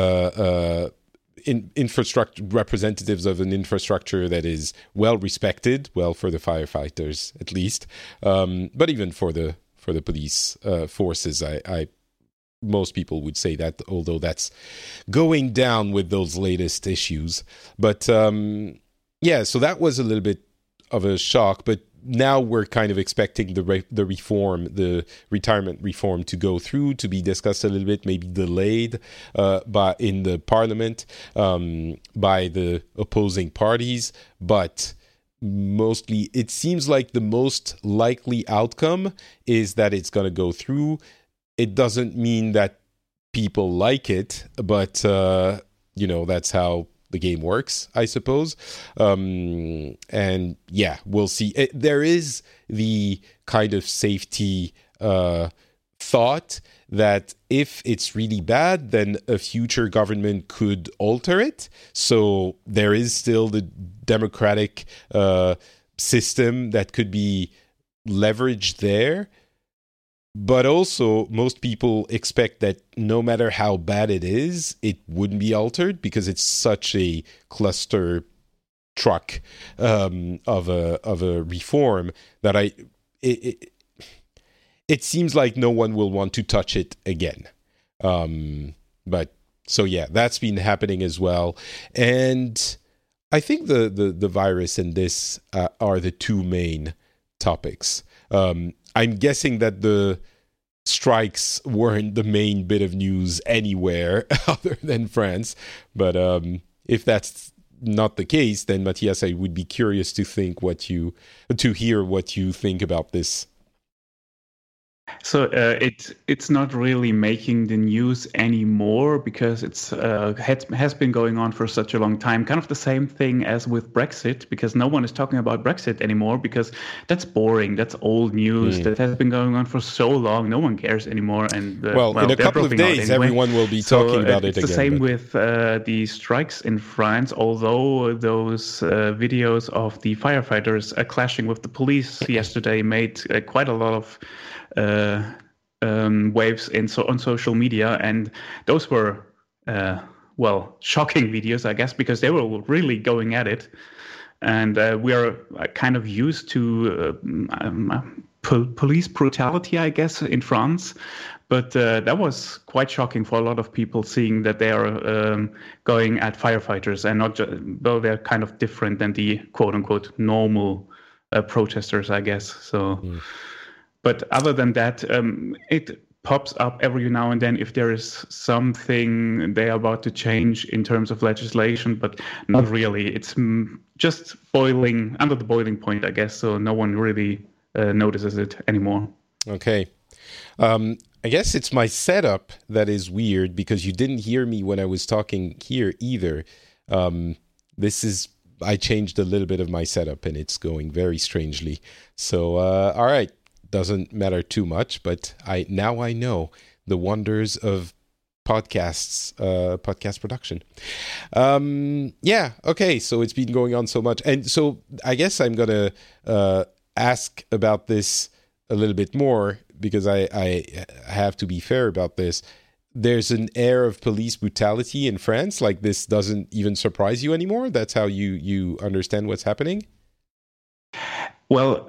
infrastructure representatives of an infrastructure that is well respected, for the firefighters at least, but even for the police forces. I most people would say that, although that's going down with those latest issues. But so that was a little bit of a shock, but now we're kind of expecting the reform, the retirement reform, to go through, to be discussed a little bit, maybe delayed in the parliament by the opposing parties. But mostly, it seems like the most likely outcome is that it's going to go through. It doesn't mean that people like it, but that's how the game works, I suppose. And yeah, we'll see. There is the kind of safety thought that if it's really bad, then a future government could alter it. So there is still the democratic system that could be leveraged there. But also, most people expect that no matter how bad it is, it wouldn't be altered because it's such a cluster truck of a reform that it seems like no one will want to touch it again. But so yeah, that's been happening as well, and I think the virus and this are the two main topics. I'm guessing that the strikes weren't the main bit of news anywhere other than France. But if that's not the case, then Matthias, I would be curious to hear what you think about this. So it's not really making the news anymore because it's has been going on for such a long time. Kind of the same thing as with Brexit, because no one is talking about Brexit anymore because that's boring. That's old news that has been going on for so long. No one cares anymore. And in a couple of days, everyone will be talking about it again. It's the same with the strikes in France. Although those videos of the firefighters clashing with the police yesterday made quite a lot of waves on social media, and those were shocking videos, I guess, because they were really going at it, and we are kind of used to police brutality, I guess, in France, but that was quite shocking for a lot of people, seeing that they are going at firefighters, and not just, though they're kind of different than the quote-unquote normal protesters, I guess. So But other than that, it pops up every now and then if there is something they are about to change in terms of legislation, but not really. It's just boiling under the boiling point, I guess, so no one really notices it anymore. Okay. I guess it's my setup that is weird because you didn't hear me when I was talking here either. I changed a little bit of my setup and it's going very strangely. So, all right, doesn't matter too much, but now I know the wonders of podcast production. Yeah, okay, so it's been going on so much. And so I guess I'm going to ask about this a little bit more because I have to be fair about this. There's an air of police brutality in France. Like, this doesn't even surprise you anymore? That's how you understand what's happening? Well,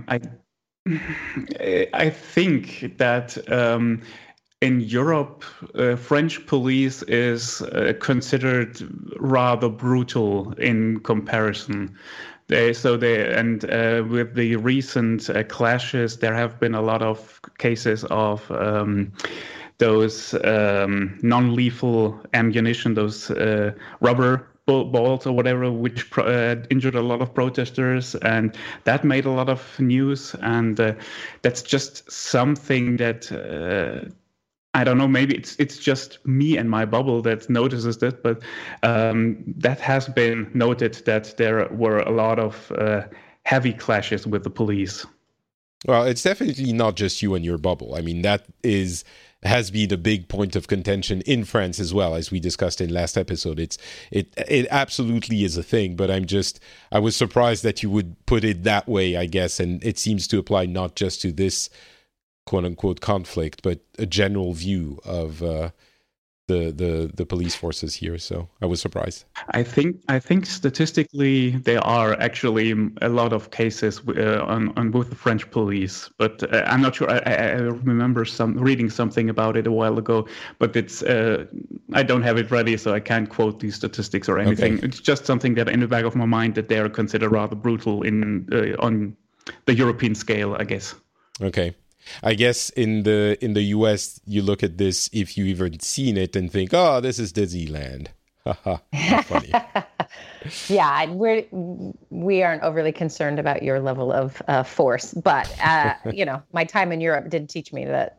I think that in Europe, French police is considered rather brutal in comparison. With the recent clashes, there have been a lot of cases of those non-lethal ammunition, those rubber balls or whatever, which injured a lot of protesters, and that made a lot of news. And that's just something that I don't know. Maybe it's just me and my bubble that notices that, but that has been noted that there were a lot of heavy clashes with the police. Well, it's definitely not just you and your bubble. I mean, that has been a big point of contention in France as well, as we discussed in last episode. It absolutely is a thing, but I was surprised that you would put it that way, I guess, and it seems to apply not just to this quote-unquote conflict, but a general view of the police forces here. So I was surprised. I think statistically there are actually a lot of cases on with the French police, but I'm not sure. I remember reading something about it a while ago, but it's I don't have it ready, so I can't quote these statistics or anything. Okay. It's just something that in the back of my mind that they are considered rather brutal on the European scale, I guess. Okay. I guess in the US, you look at this, if you even seen it, and think, "Oh, this is Disneyland." Haha, funny. Yeah, we aren't overly concerned about your level of force, but my time in Europe did teach me that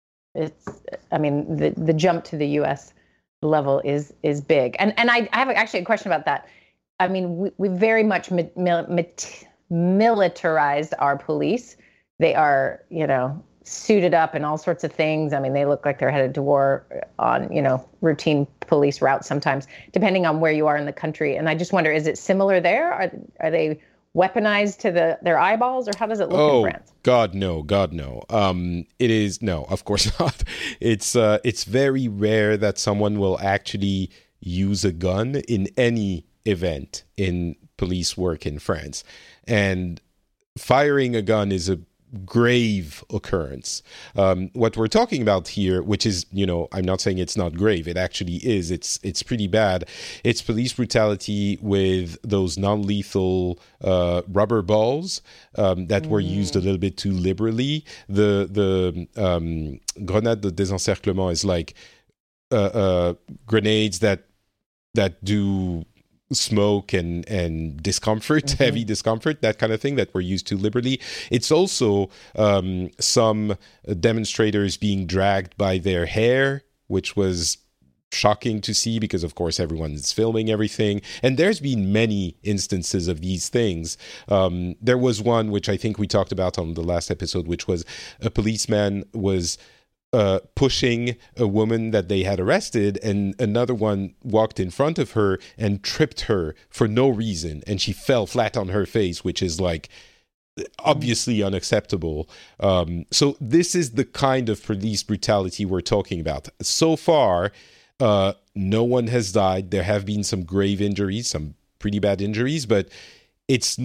the jump to the US level is big, and I have actually a question about that. I mean, we very much militarized our police. They are, suited up and all sorts of things. I mean, they look like they're headed to war on, routine police routes sometimes, depending on where you are in the country. And I just wonder, is it similar there? Are they weaponized to their eyeballs, or how does it look in France? God no. It is no, of course not. It's very rare that someone will actually use a gun in any event in police work in France. And firing a gun is a grave occurrence. What we're talking about here, which is, I'm not saying it's not grave, it actually is. It's pretty bad. It's police brutality with those non-lethal rubber balls that were used a little bit too liberally. The grenade de désencerclement is like grenades that do smoke and discomfort, heavy discomfort, that kind of thing, that were used too liberally. It's also some demonstrators being dragged by their hair, which was shocking to see because, of course, everyone's filming everything. And there's been many instances of these things. There was one, which I think we talked about on the last episode, which was a policeman was pushing a woman that they had arrested, and another one walked in front of her and tripped her for no reason, and she fell flat on her face, which is like obviously unacceptable. So this is the kind of police brutality we're talking about. So far, no one has died. There have been some grave injuries, some pretty bad injuries, but it's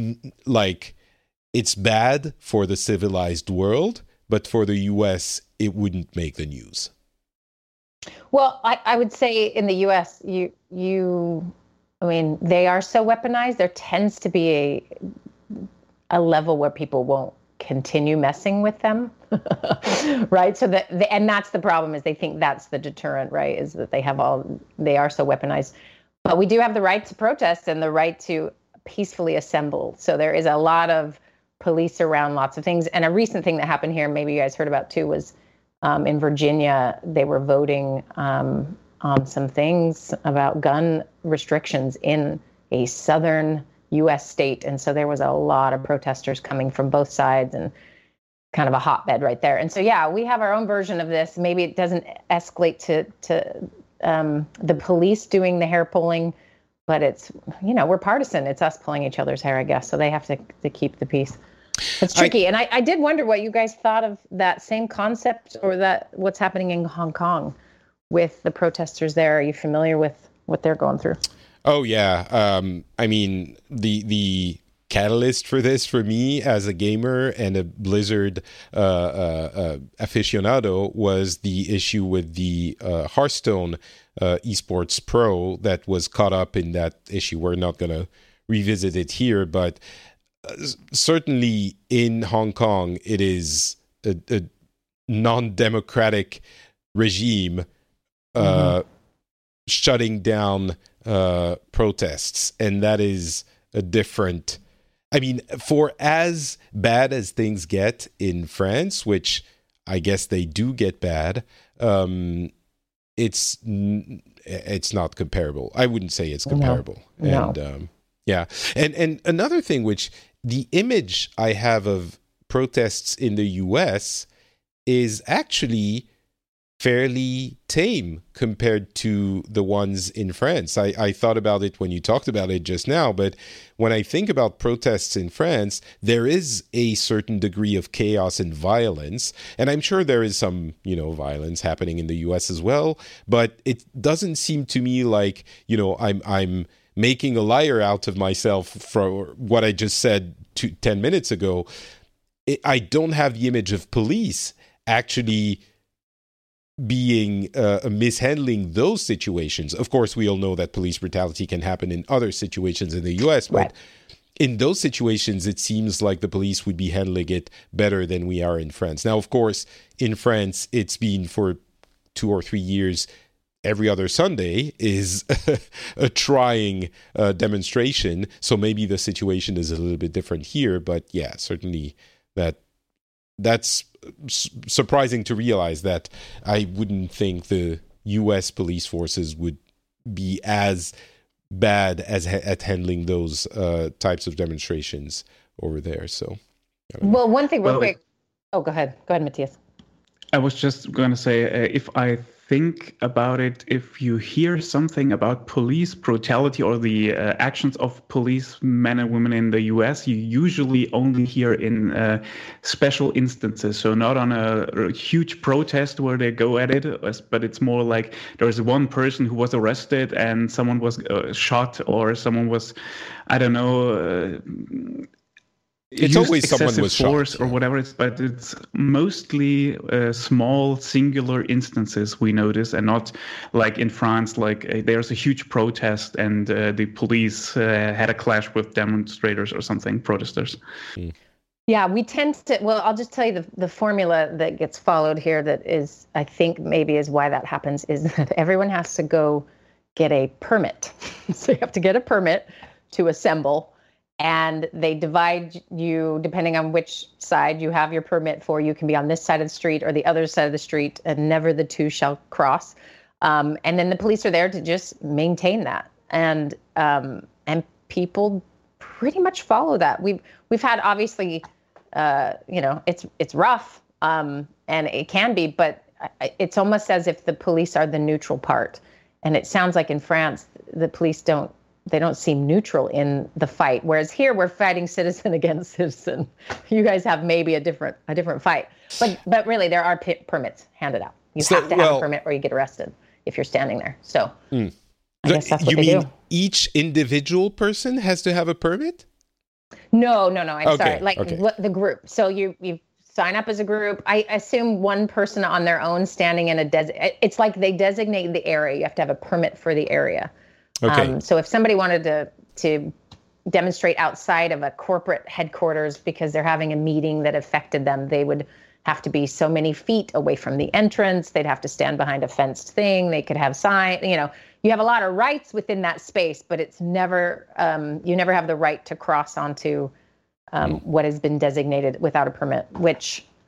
bad for the civilized world. But for the U.S., it wouldn't make the news. Well, I would say in the U.S., they are so weaponized. There tends to be a level where people won't continue messing with them, right? So and that's the problem, is they think that's the deterrent, right? Is that they are so weaponized. But we do have the right to protest and the right to peacefully assemble. So there is a lot of police around lots of things. And a recent thing that happened here, maybe you guys heard about too, was In Virginia, they were voting on some things about gun restrictions in a southern U.S. state. And so there was a lot of protesters coming from both sides and kind of a hotbed right there. And so, yeah, we have our own version of this. Maybe it doesn't escalate to the police doing the hair pulling, but it's, we're partisan. It's us pulling each other's hair, I guess. So they have to keep the peace. It's tricky. And I did wonder what you guys thought of that same concept or that what's happening in Hong Kong with the protesters there. Are you familiar with what they're going through? Oh, yeah. I mean, the catalyst for this, for me as a gamer and a Blizzard aficionado, was the issue with the Hearthstone esports pro that was caught up in that issue. We're not going to revisit it here, but certainly in Hong Kong, it is a non-democratic regime shutting down protests, and that is a different. I mean, for as bad as things get in France, which I guess they do get bad, it's not comparable. I wouldn't say it's comparable. No. And yeah, and another thing, which the image I have of protests in the U.S. is actually fairly tame compared to the ones in France. I thought about it when you talked about it just now, but when I think about protests in France, there is a certain degree of chaos and violence, and I'm sure there is some, violence happening in the US as well, but it doesn't seem to me like, I'm making a liar out of myself for what I just said 10 minutes ago. I don't have the image of police actually being mishandling those situations. Of course, we all know that police brutality can happen in other situations in the U.S., but right. In those situations, it seems like the police would be handling it better than we are in France. Now, of course, in France, it's been for 2 or 3 years, every other Sunday is a trying demonstration. So maybe the situation is a little bit different here, but yeah, certainly that's surprising to realize that I wouldn't think the U.S. police forces would be as bad as at handling those types of demonstrations over there. So, well, one thing real quick. Oh, go ahead, Matthias. I was just going to say, if I think about it, if you hear something about police brutality or the actions of police men and women in the US, you usually only hear in special instances. So not on a huge protest where they go at it, but it's more like there's one person who was arrested and someone was shot, or someone was, I don't know, it's always someone was force shot, or whatever it's, but it's mostly small singular instances we notice, and not like in France, like there's a huge protest and the police had a clash with demonstrators or something, protesters. Yeah, we tend to, well, I'll just tell you the formula that gets followed here that is, I think maybe is why that happens, is that everyone has to go get a permit. So you have to get a permit to assemble. And they divide you, depending on which side you have your permit for. You can be on this side of the street or the other side of the street, and never the two shall cross. And then the police are there to just maintain that. And people pretty much follow that. We've had, obviously, it's rough, and it can be, but it's almost as if the police are the neutral part. And it sounds like in France, the police don't seem neutral in the fight. Whereas here we're fighting citizen against citizen. You guys have maybe a different fight. But really there are permits handed out. You have to have a permit or you get arrested if you're standing there. So I guess that's what they do. You mean each individual person has to have a permit? No. I'm sorry. The group. So you sign up as a group. I assume one person on their own standing in it's like they designate the area. You have to have a permit for the area. Okay. So if somebody wanted to demonstrate outside of a corporate headquarters because they're having a meeting that affected them, they would have to be so many feet away from the entrance. They'd have to stand behind a fenced thing. They could have you have a lot of rights within that space, but it's never, you never have the right to cross onto what has been designated without a permit, which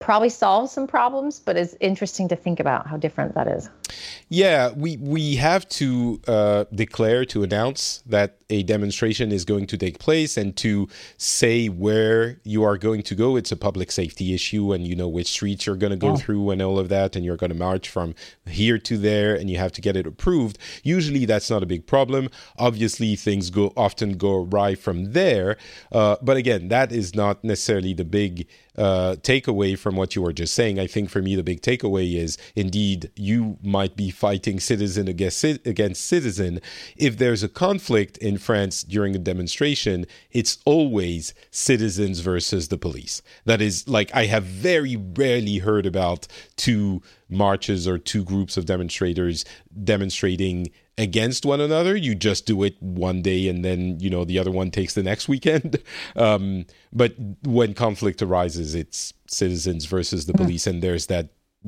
probably solves some problems, but it's interesting to think about how different that is. Yeah, we have to announce that a demonstration is going to take place and to say where you are going to go. It's a public safety issue, and you know which streets you're going to go through and all of that, and you're going to march from here to there, and you have to get it approved. Usually that's not a big problem. Obviously, things often go awry from there, but again, that is not necessarily the big takeaway from what you were just saying. I think for me, the big takeaway is indeed you might be fighting citizen against citizen. If there's a conflict in France during a demonstration, it's always citizens versus the police. That is, like, I have very rarely heard about two marches or two groups of demonstrators demonstrating against one another. You just do it one day and then, you know, the other one takes the next weekend. But when conflict arises, it's citizens versus the police, and there's that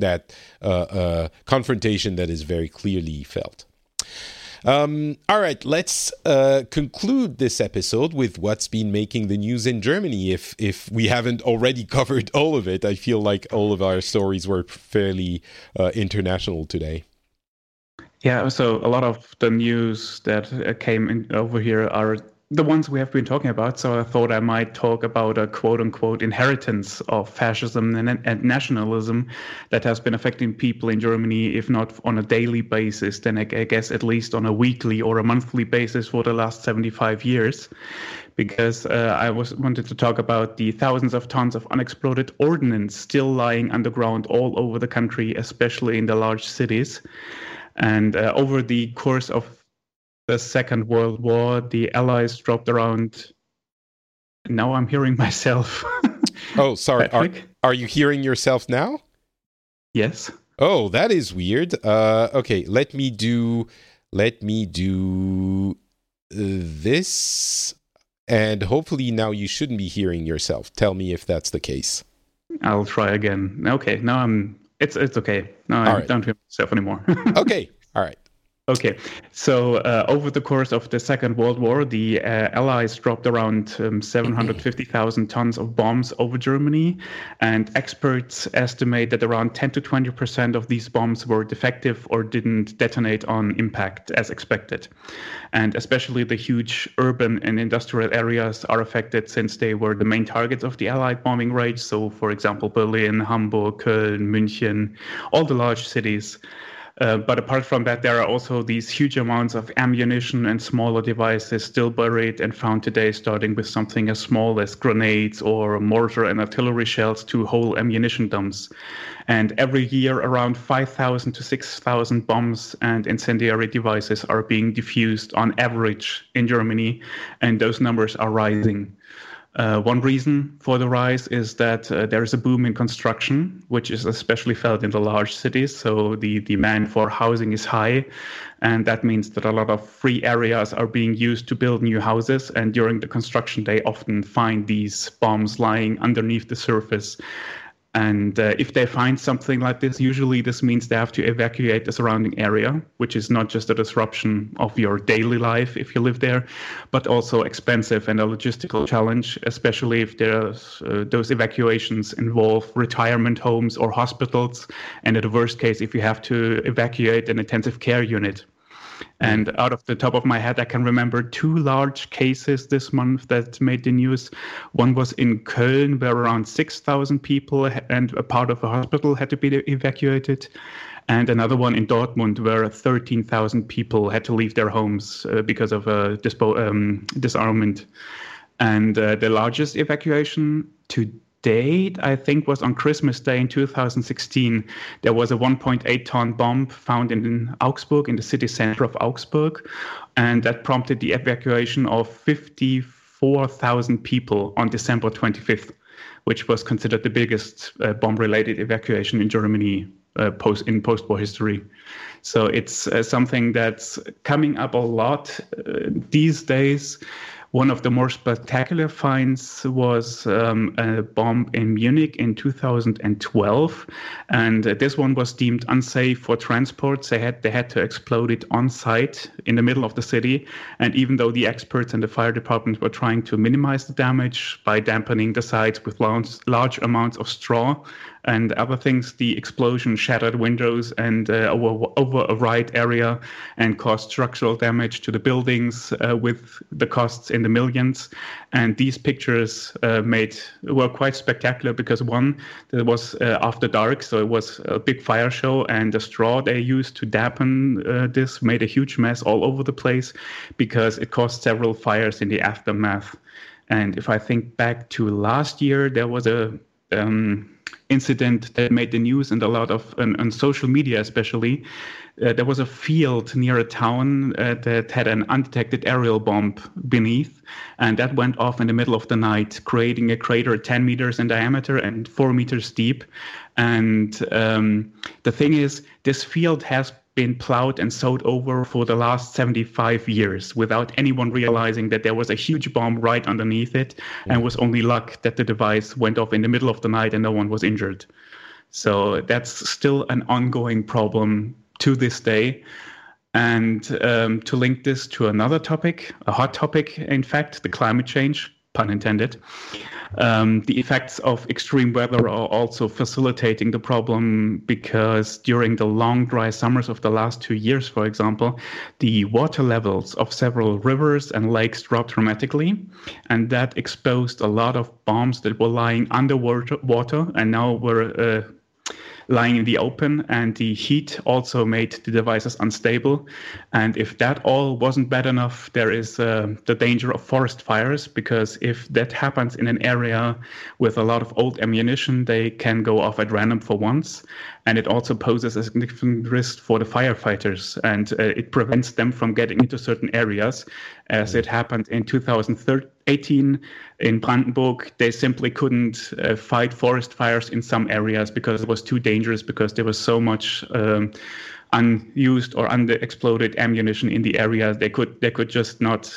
confrontation that is very clearly felt. All right, let's conclude this episode with what's been making the news in Germany. If we haven't already covered all of it, I feel like all of our stories were fairly international today. Yeah, so a lot of the news that came in over here are the ones we have been talking about. So I thought I might talk about a quote-unquote inheritance of fascism and nationalism that has been affecting people in Germany, if not on a daily basis, then I guess at least on a weekly or a monthly basis for the last 75 years. Because I wanted to talk about the thousands of tons of unexploded ordnance still lying underground all over the country, especially in the large cities. And over the course of the Second World War, the Allies dropped around... Now I'm hearing myself. Oh, sorry. Are you hearing yourself now? Yes. Oh, that is weird. Okay, let me do this. And hopefully now you shouldn't be hearing yourself. Tell me if that's the case. I'll try again. Okay, now it's okay. No, I don't hear myself anymore. Okay, all right. Okay, so over the course of the Second World War, the Allies dropped around 750,000 tons of bombs over Germany, and experts estimate that around 10 to 20% of these bombs were defective or didn't detonate on impact as expected. And especially the huge urban and industrial areas are affected since they were the main targets of the Allied bombing rage. So, for example, Berlin, Hamburg, Köln, München, all the large cities. But apart from that, there are also these huge amounts of ammunition and smaller devices still buried and found today, starting with something as small as grenades or mortar and artillery shells to whole ammunition dumps. And every year, around 5,000 to 6,000 bombs and incendiary devices are being diffused on average in Germany, and those numbers are rising. One reason for the rise is that there is a boom in construction, which is especially felt in the large cities. So the demand for housing is high, and that means that a lot of free areas are being used to build new houses. And during the construction, they often find these bombs lying underneath the surface. And if they find something like this, usually this means they have to evacuate the surrounding area, which is not just a disruption of your daily life if you live there, but also expensive and a logistical challenge, especially if those evacuations involve retirement homes or hospitals, and in the worst case, if you have to evacuate an intensive care unit. And out of the top of my head, I can remember two large cases this month that made the news. One was in Köln, where around 6,000 people and a part of a hospital had to be evacuated. And another one in Dortmund, where 13,000 people had to leave their homes because of disarmament. And the largest evacuation to date, I think, was on Christmas Day in 2016. There was a 1.8-ton bomb found in Augsburg, in the city center of Augsburg, and that prompted the evacuation of 54,000 people on December 25th, which was considered the biggest bomb-related evacuation in Germany in post-war history. So it's something that's coming up a lot these days. One of the more spectacular finds was a bomb in Munich in 2012, and this one was deemed unsafe for transport. They had to explode it on site in the middle of the city, and even though the experts and the fire department were trying to minimize the damage by dampening the sites with large amounts of straw and other things. The explosion shattered windows and over a wide area and caused structural damage to the buildings with the costs in the millions. And these pictures were quite spectacular because one, it was after dark, so it was a big fire show, and the straw they used to dampen this made a huge mess all over the place because it caused several fires in the aftermath. And if I think back to last year, there was a incident that made the news and a lot of on social media especially. There was a field near a town that had an undetected aerial bomb beneath, and that went off in the middle of the night, creating a crater 10 meters in diameter and 4 meters deep. And the thing is, this field has been plowed and sowed over for the last 75 years without anyone realizing that there was a huge bomb right underneath it, and it was only luck that the device went off in the middle of the night and no one was injured. So that's still an ongoing problem to this day. And to link this to another topic, a hot topic, in fact, the climate change, pun intended. The effects of extreme weather are also facilitating the problem because during the long dry summers of the last 2 years, for example, the water levels of several rivers and lakes dropped dramatically, and that exposed a lot of bombs that were lying underwater and now were lying in the open, and the heat also made the devices unstable. And if that all wasn't bad enough, there is the danger of forest fires, because if that happens in an area with a lot of old ammunition, they can go off at random for once. And it also poses a significant risk for the firefighters, and it prevents them from getting into certain areas, as it happened in 2018 in Brandenburg. They simply couldn't fight forest fires in some areas because it was too dangerous, because there was so much unused or underexploded ammunition in the area. They could just not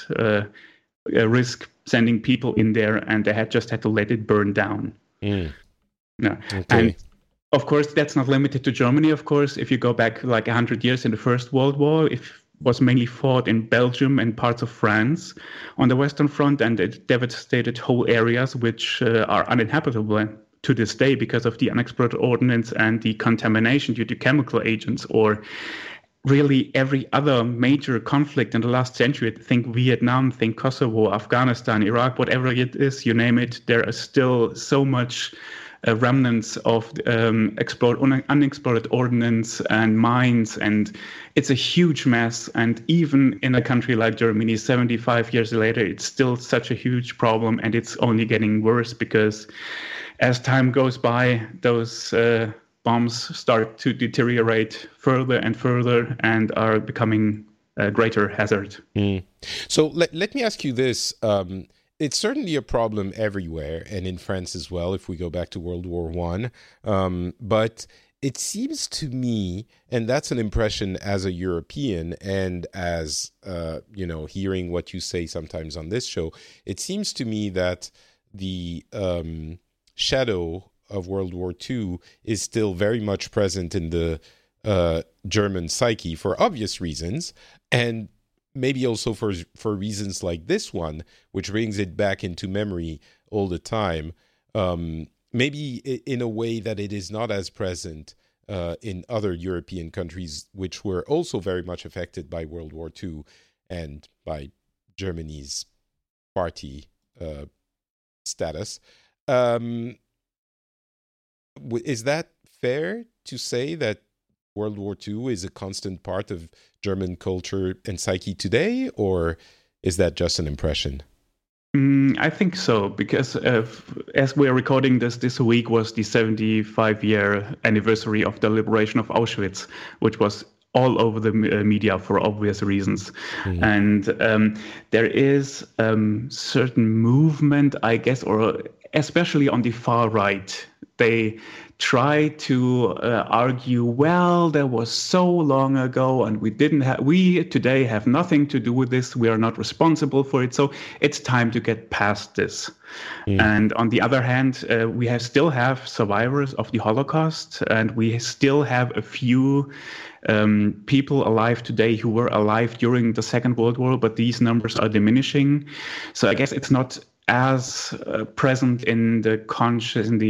risk sending people in there, and they had to let it burn down. Yeah. Okay. And of course, that's not limited to Germany. Of course, if you go back like 100 years in the First World War, it was mainly fought in Belgium and parts of France on the Western Front, and it devastated whole areas which are uninhabitable to this day because of the unexploded ordnance and the contamination due to chemical agents, or really every other major conflict in the last century. Think Vietnam, think Kosovo, Afghanistan, Iraq, whatever it is, you name it, there is still so much remnants of unexploded ordnance and mines, and it's a huge mess. And even in a country like Germany, 75 years later, it's still such a huge problem, and it's only getting worse because as time goes by, those bombs start to deteriorate further and further and are becoming a greater hazard. So let me ask you this. It's certainly a problem everywhere, and in France as well, if we go back to World War I. But it seems to me, and that's an impression as a European and as, hearing what you say sometimes on this show, it seems to me that the shadow of World War II is still very much present in the German psyche for obvious reasons, and maybe also for reasons like this one, which brings it back into memory all the time, maybe in a way that it is not as present in other European countries, which were also very much affected by World War II and by Germany's party status. Is that fair to say that World War II is a constant part of German culture and psyche today, or is that just an impression? I think so, because as we're recording this week was the 75-year anniversary of the liberation of Auschwitz, which was all over the media for obvious reasons. And there is certain movement, I guess, or especially on the far right. They try to argue, well, that was so long ago, and we today have nothing to do with this. We are not responsible for it. So it's time to get past this. And on the other hand, we still have survivors of the Holocaust, and we still have a few people alive today who were alive during the Second World War, but these numbers are diminishing. So I guess it's not as present in the conscious, in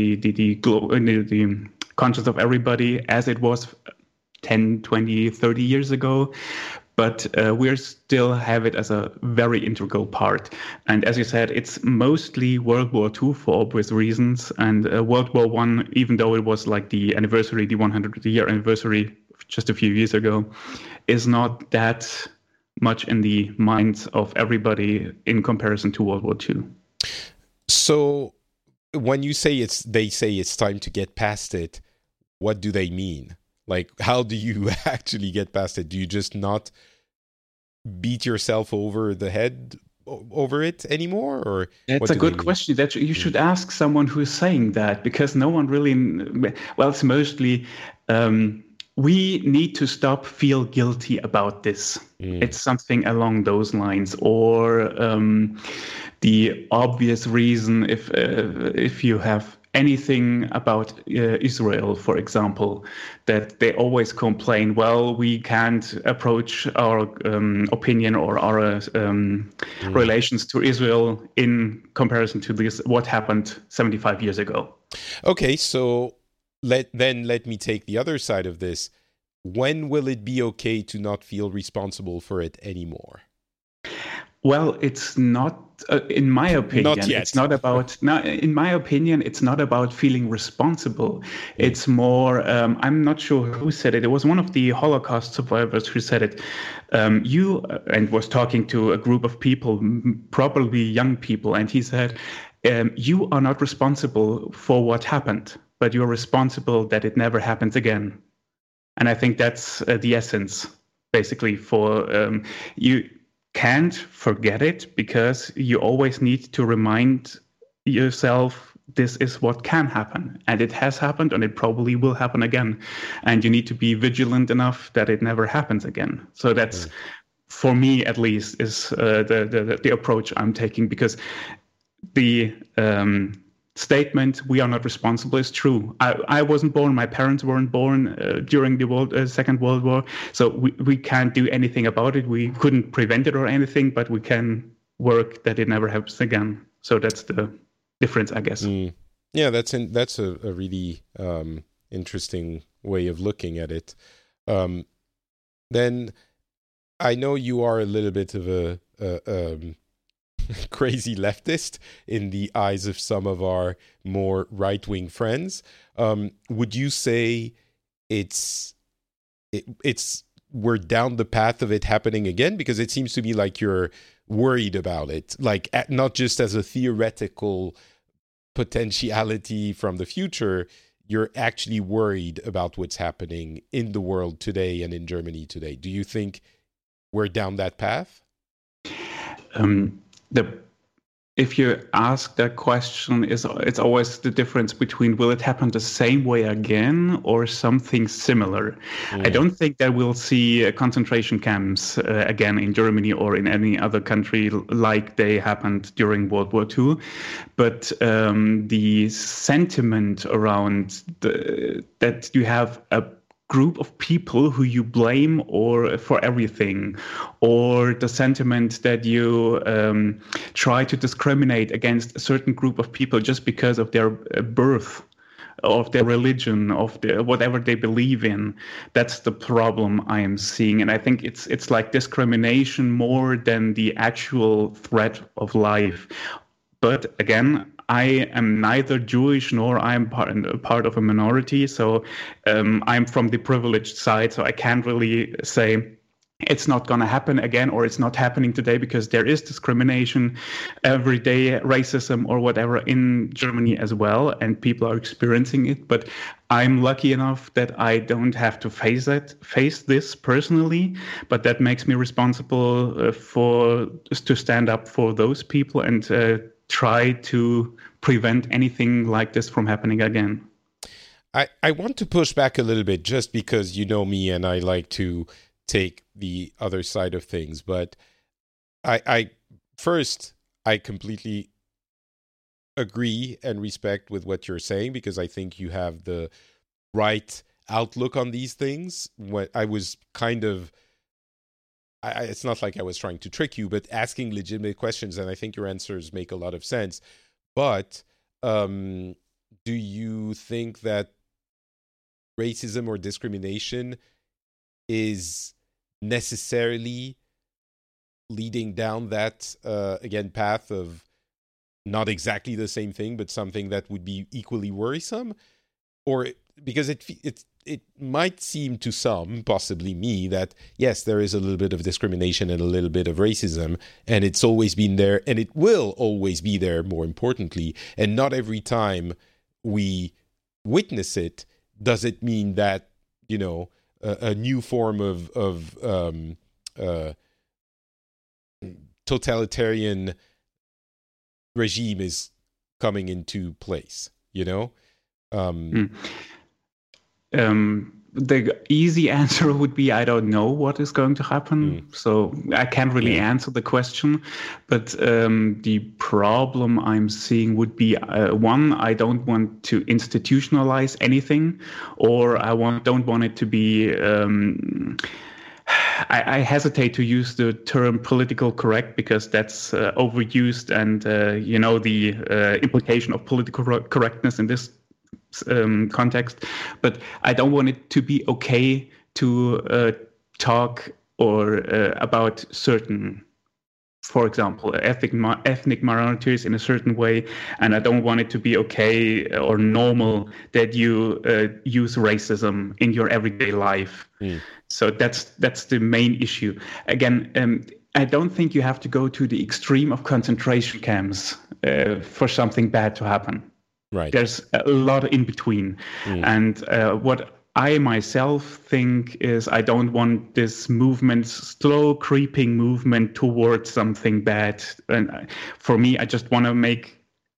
the conscious of everybody as it was 10, 20, 30 years ago. But we still have it as a very integral part. And as you said, it's mostly World War II for obvious reasons. And World War I, even though it was like the 100-year anniversary just a few years ago, is not that much in the minds of everybody in comparison to World War II. So when you say they say it's time to get past it, what do they mean? Like, how do you actually get past it? Do you just not beat yourself over the head over it anymore? Or that's a good question that you should ask someone who is saying that, because no one really, well, it's mostly, we need to feel guilty about this. It's something along those lines, or the obvious reason if you have anything about Israel, for example, that they always complain, well, we can't approach our opinion or our relations to Israel in comparison to this, what happened 75 years ago. Okay, so let me take the other side of this. When will it be okay to not feel responsible for it anymore? Well, it's not, in my opinion, not yet. It's not about, now, in my opinion, it's not about feeling responsible. It's more, I'm not sure who said it. It was one of the Holocaust survivors who said it. And was talking to a group of people, probably young people. And he said, you are not responsible for what happened, but you're responsible that it never happens again. And I think that's the essence, basically, for you can't forget it, because you always need to remind yourself this is what can happen, and it has happened, and it probably will happen again, and you need to be vigilant enough that it never happens again. So that's, for me at least, is the approach I'm taking, because the statement "we are not responsible" is true. I wasn't born, my parents weren't born during the Second World War, so we can't do anything about it. We couldn't prevent it or anything, but we can work that it never happens again. So that's the difference, I guess. Yeah, that's a really interesting way of looking at it. Then I know you are a little bit of a crazy leftist in the eyes of some of our more right-wing friends. Would you say it's we're down the path of it happening again? Because it seems to me like you're worried about it, like not just as a theoretical potentiality from the future. You're actually worried about what's happening in the world today and in Germany today. Do you think we're down that path? If you ask that question, it's always the difference between will it happen the same way again or something similar. I don't think that we'll see concentration camps again in Germany or in any other country like they happened during World War II. But the sentiment around that you have a group of people who you blame or for everything, or the sentiment that you try to discriminate against a certain group of people just because of their birth, of their religion, of their whatever they believe in. That's the problem I am seeing, and I think it's like discrimination more than the actual threat of life. But again, I am neither Jewish nor I'm part of a minority, so I'm from the privileged side, so I can't really say it's not going to happen again or it's not happening today, because there is discrimination, everyday racism or whatever in Germany as well, and people are experiencing it. But I'm lucky enough that I don't have to face this personally, but that makes me responsible to stand up for those people and try to prevent anything like this from happening again. I want to push back a little bit, just because you know me and I like to take the other side of things. But I completely agree and respect with what you're saying, because I think you have the right outlook on these things. When I it's not like I was trying to trick you, but asking legitimate questions, and I think your answers make a lot of sense. But do you think that racism or discrimination is necessarily leading down that, again, path of not exactly the same thing, but something that would be equally worrisome? Or because it might seem to some, possibly me, that yes, there is a little bit of discrimination and a little bit of racism, and it's always been there, and it will always be there, more importantly. And not every time we witness it, does it mean that, you know, a new form of totalitarian regime is coming into place, you know? The easy answer would be, I don't know what is going to happen. So I can't really answer the question. But the problem I'm seeing would be, one, I don't want to institutionalize anything, or don't want it to be... I hesitate to use the term political correct because that's overused, and the implication of political correctness in this context. But I don't want it to be okay to talk or about certain, for example, ethnic minorities in a certain way, and I don't want it to be okay or normal that you use racism in your everyday life. So that's the main issue. Again, I don't think you have to go to the extreme of concentration camps for something bad to happen. Right. There's a lot in between. And what I myself think is I don't want this movement, slow creeping movement towards something bad. And for me, I just want to make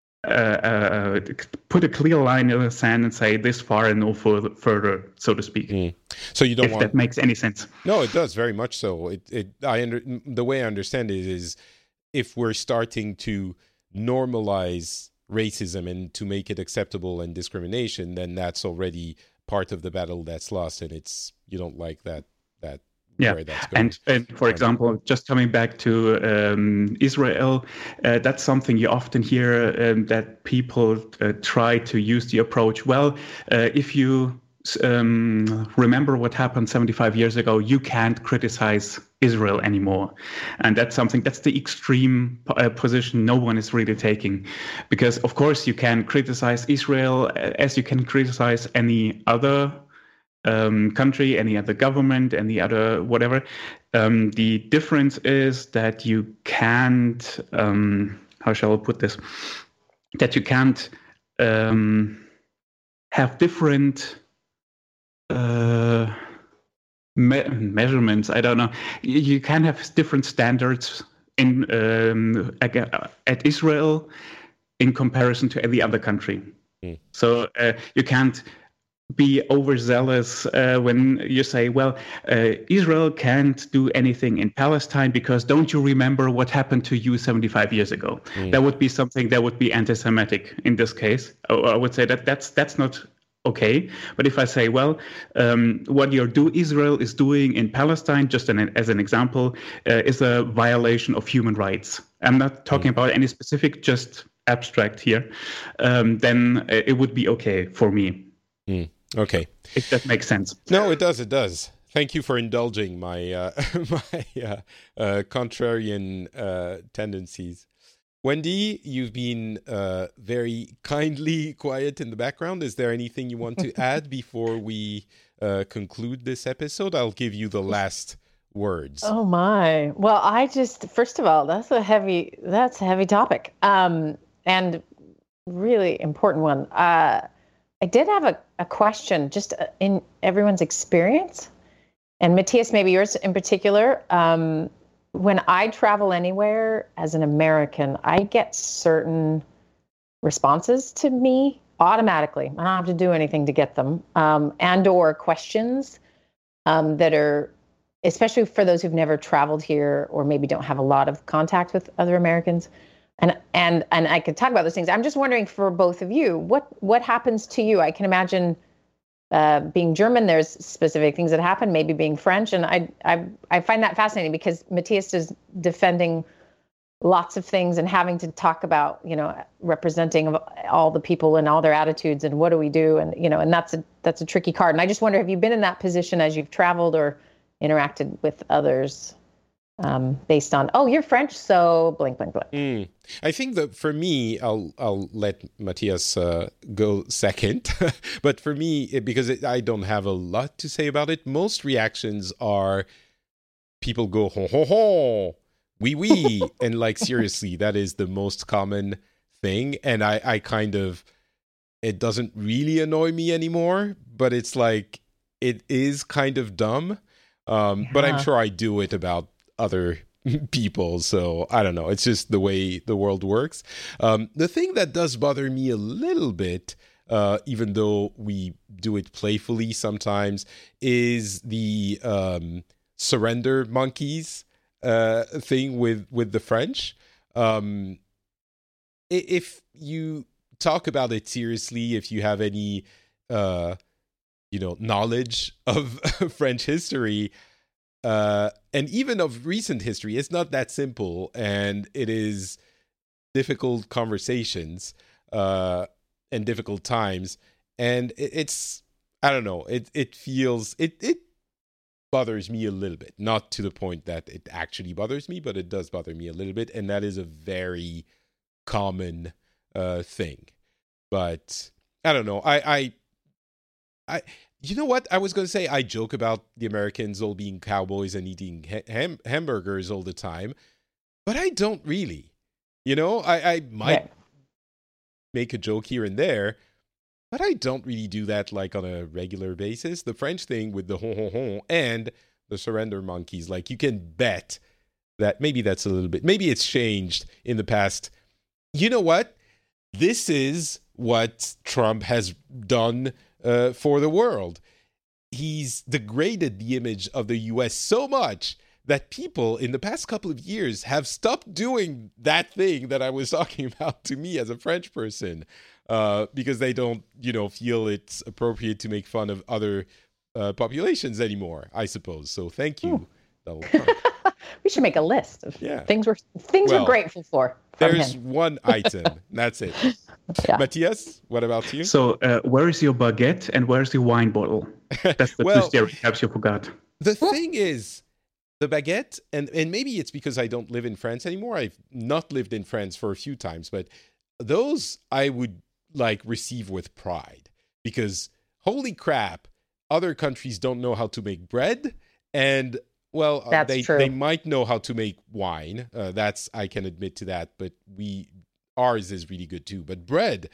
put a clear line in the sand and say this far and no further, so to speak. So you don't if that makes any sense. No, it does very much so. The way I understand it is, if we're starting to normalize racism and to make it acceptable and discrimination, then that's already part of the battle that's lost, and you don't like that. Where that's going. And for example, just coming back to Israel, that's something you often hear, that people try to use the approach. Well, if you remember what happened 75 years ago, you can't criticize Israel anymore. And that's the extreme position no one is really taking. Because, of course, you can criticize Israel as you can criticize any other country, any other government, any other whatever. The difference is that you can't, how shall I put this? That you can't have different measurements. I don't know. You can have different standards in at Israel in comparison to every other country. So you can't be overzealous when you say, well, Israel can't do anything in Palestine because don't you remember what happened to you 75 years ago? That would be something that would be anti-Semitic in this case. I would say that's not okay. But if I say, well, what Israel is doing in Palestine, just as an example, is a violation of human rights. I'm not talking about any specific, just abstract here. Then it would be okay for me. Okay. If that makes sense. No, it does. It does. Thank you for indulging my contrarian tendencies. Wendy, you've been very kindly quiet in the background. Is there anything you want to add before we conclude this episode? I'll give you the last words. Oh my. Well, first of all, that's a heavy topic. And really important one. I did have a question just in everyone's experience, and Matthias, maybe yours in particular. When I travel anywhere as an American, I get certain responses to me automatically. I don't have to do anything to get them, and or questions that are, especially for those who've never traveled here or maybe don't have a lot of contact with other Americans. And I could talk about those things. I'm just wondering for both of you, what happens to you? I can imagine being German, there's specific things that happen, maybe being French. And I find that fascinating because Matthias is defending lots of things and having to talk about, representing all the people and all their attitudes and what do we do? And, and that's a tricky card. And I just wonder, have you been in that position as you've traveled or interacted with others based on, oh, you're French, so blank, blank, blank. I think that for me, I'll let Matthias go second. But for me, because I don't have a lot to say about it, most reactions are people go, ho, ho, ho, oui, oui. And like, seriously, that is the most common thing. And I kind of, it doesn't really annoy me anymore, but it's like, it is kind of dumb. But I'm sure I do it about other people, so I don't know. It's just the way the world works. The thing that does bother me a little bit, even though we do it playfully sometimes, is the surrender monkeys thing with the French. If you talk about it seriously, if you have any knowledge of French history, and even of recent history, it's not that simple, and it is difficult conversations and difficult times, and it's I don't know, it feels it bothers me a little bit, not to the point that it actually bothers me, but it does bother me a little bit, and that is a very common thing. But I don't know, I you know what? I was going to say, I joke about the Americans all being cowboys and eating hamburgers all the time, but I don't really. I might make a joke here and there, but I don't really do that like on a regular basis. The French thing with the hon hon hon and the surrender monkeys, like you can bet that maybe that's a little bit, maybe it's changed in the past. You know what? This is what Trump has done for the world. He's degraded the image of the U.S. so much that people in the past couple of years have stopped doing that thing that I was talking about to me as a French person, because they don't, feel it's appropriate to make fun of other populations anymore, I suppose. So thank you, Donald Trump. We should make a list of things we're grateful for. There's one item. That's it. Yeah. Matthias, what about you? So where is your baguette and where's your wine bottle? That's the two stereotypes you forgot. The thing is, the baguette, and maybe it's because I don't live in France anymore. I've not lived in France for a few times, but those I would receive with pride, because holy crap, other countries don't know how to make bread, and they might know how to make wine. That's, I can admit to that, but ours is really good too. But bread,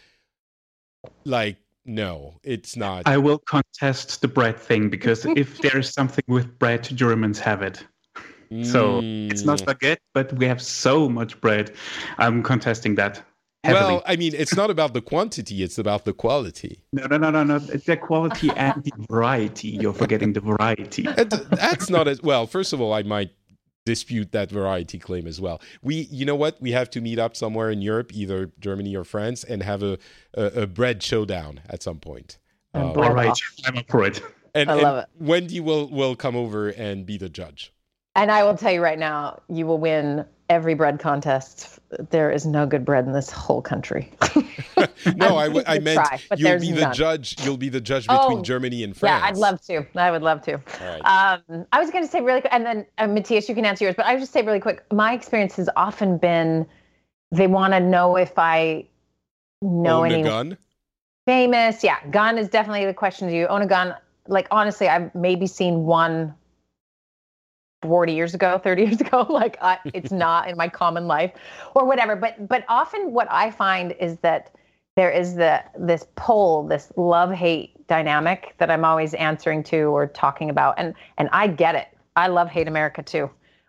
no, it's not. I will contest the bread thing, because if there's something with bread, Germans have it. So it's not baguette, but we have so much bread. I'm contesting that heavily. Well, I mean, it's not about the quantity, it's about the quality. No. It's the quality and the variety. You're forgetting the variety. That's not as well. First of all, I might dispute that variety claim as well. You know what? We have to meet up somewhere in Europe, either Germany or France, and have a bread showdown at some point. All right, I'm up for it. I love it. Wendy will come over and be the judge. And I will tell you right now, you will win every bread contest. There is no good bread in this whole country. No, I meant you'll be the judge. You'll be the judge between Germany and France. Yeah, I'd love to. I would love to. All right. I was going to say really quick, and then Matthias, you can answer yours, but I would just say really quick, my experience has often been they want to know if I know any gun? Famous. Yeah, gun is definitely the question. Do you own a gun? Honestly, I've maybe seen one 40 years ago, 30 years ago, it's not in my common life or whatever. But often what I find is that there is this love-hate dynamic that I'm always answering to or talking about. And I get it. I love hate America too.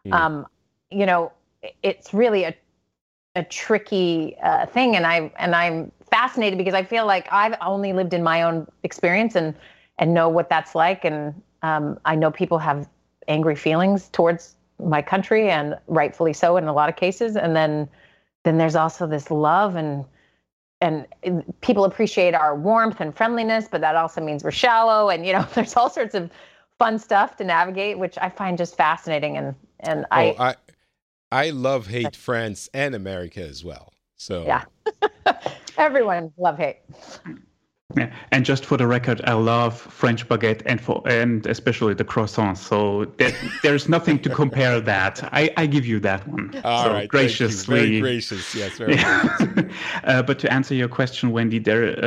It's really a tricky thing. And I'm fascinated because I feel like I've only lived in my own experience and know what that's like. And I know people have angry feelings towards my country, and rightfully so in a lot of cases. And then there's also this love, and and people appreciate our warmth and friendliness, but that also means we're shallow. And, there's all sorts of fun stuff to navigate, which I find just fascinating. And I hate France and America as well. So yeah, everyone love hate. Yeah, and just for the record, I love French baguette and especially the croissants. So there's nothing to compare that. I give you that one. All right, graciously, very gracious. Yes, very gracious. But to answer your question, Wendy,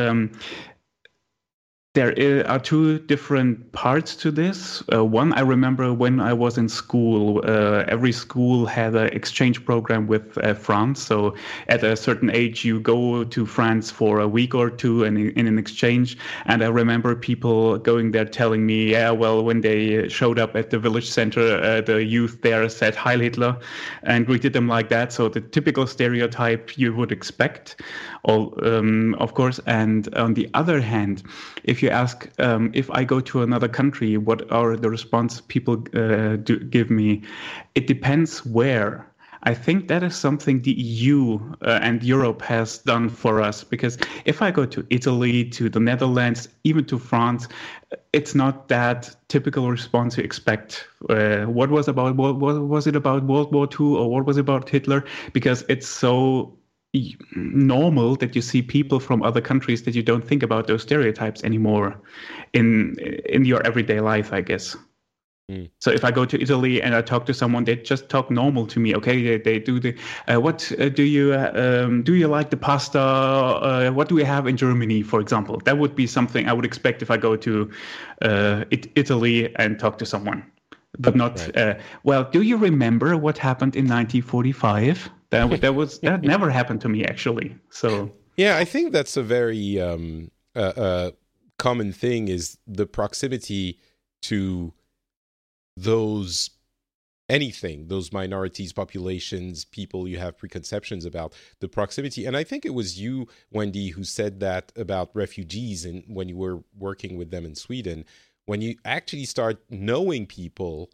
there are two different parts to this. One, I remember when I was in school, every school had an exchange program with France. So at a certain age, you go to France for a week or two in an exchange. And I remember people going there telling me, when they showed up at the village center, the youth there said Heil Hitler and greeted them like that. So the typical stereotype you would expect, of course. And on the other hand, if you ask if I go to another country, what are the response people give me? It depends where. I think that is something the EU and Europe has done for us, because if I go to Italy, to the Netherlands, even to France, it's not that typical response you expect. What was it about World War II, or what was it about Hitler? Because it's so normal that you see people from other countries that you don't think about those stereotypes anymore in your everyday life, I guess. So if I go to Italy and I talk to someone, they just talk normal to me. Okay, they do the what do you like the pasta? What do we have in Germany, for example? That would be something I would expect if I go to Italy and talk to someone, but not. Right. Do you remember what happened in 1945? That never happened to me, actually. So yeah, I think that's a very common thing, is the proximity to those minorities, populations, people you have preconceptions about, the proximity. And I think it was you, Wendy, who said that about refugees, and when you were working with them in Sweden, when you actually start knowing people,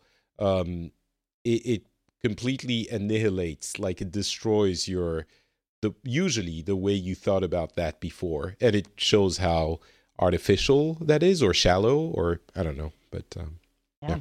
it completely annihilates, like it destroys usually the way you thought about that before, and it shows how artificial that is, or shallow, or I don't know, but yeah.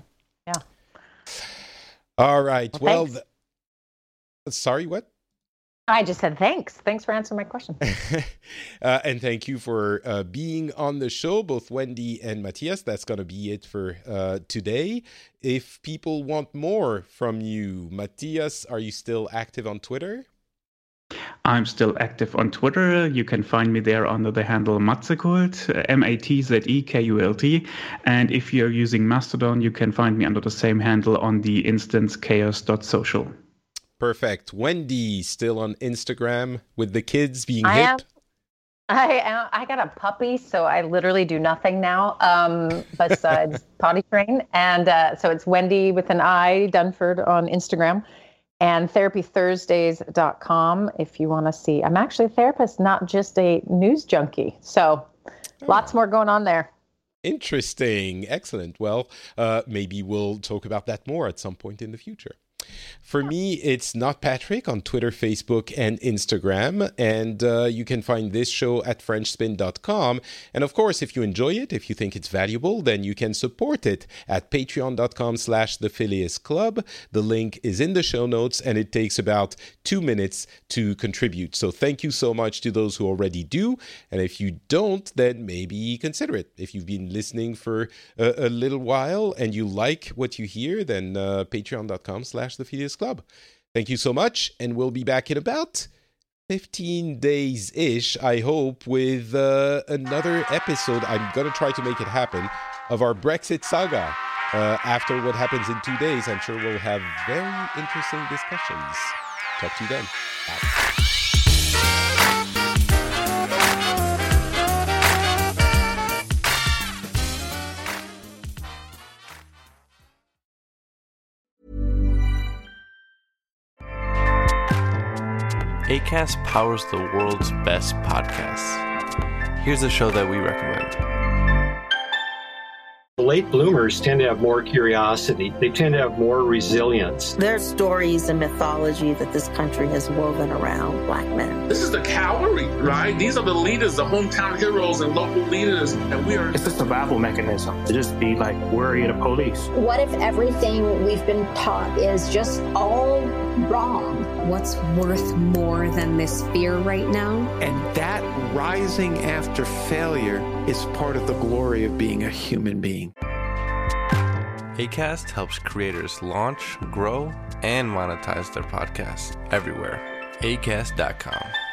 All right. Well, sorry, what? I just said thanks. Thanks for answering my question. And thank you for being on the show, both Wendy and Matthias. That's going to be it for today. If people want more from you, Matthias, are you still active on Twitter? I'm still active on Twitter. You can find me there under the handle Matzekult, Matzekult. And if you're using Mastodon, you can find me under the same handle on the instance chaos.social. Perfect. Wendy, still on Instagram with the kids being hip? I got a puppy, so I literally do nothing now besides potty train. And so it's Wendy with an I, Dunford, on Instagram. And therapythursdays.com if you want to see. I'm actually a therapist, not just a news junkie. So lots more going on there. Interesting. Excellent. Well, maybe we'll talk about that more at some point in the future. For me, it's Not Patrick on Twitter, Facebook, and Instagram. And you can find this show at FrenchSpin.com. And of course, if you enjoy it, if you think it's valuable, then you can support it at Patreon.com/The Phileas Club. The link is in the show notes, and it takes about 2 minutes to contribute. So thank you so much to those who already do. And if you don't, then maybe consider it. If you've been listening for a little while and you like what you hear, then Patreon.com/The Phileas Club. Thank you so much, and we'll be back in about 15 days-ish, I hope, with another episode. I'm going to try to make it happen, of our Brexit saga. After what happens in 2 days, I'm sure we'll have very interesting discussions. Talk to you then. Bye. Acast powers the world's best podcasts. Here's a show that we recommend. Late bloomers tend to have more curiosity. They tend to have more resilience. There's stories and mythology that this country has woven around Black men. This is the cavalry, right? These are the leaders, the hometown heroes and local leaders. And we are. It's a survival mechanism to just be like worried of police. What if everything we've been taught is just all wrong? What's worth more than this fear right now? And that rising after failure is part of the glory of being a human being. Acast helps creators launch, grow, and monetize their podcasts everywhere. Acast.com.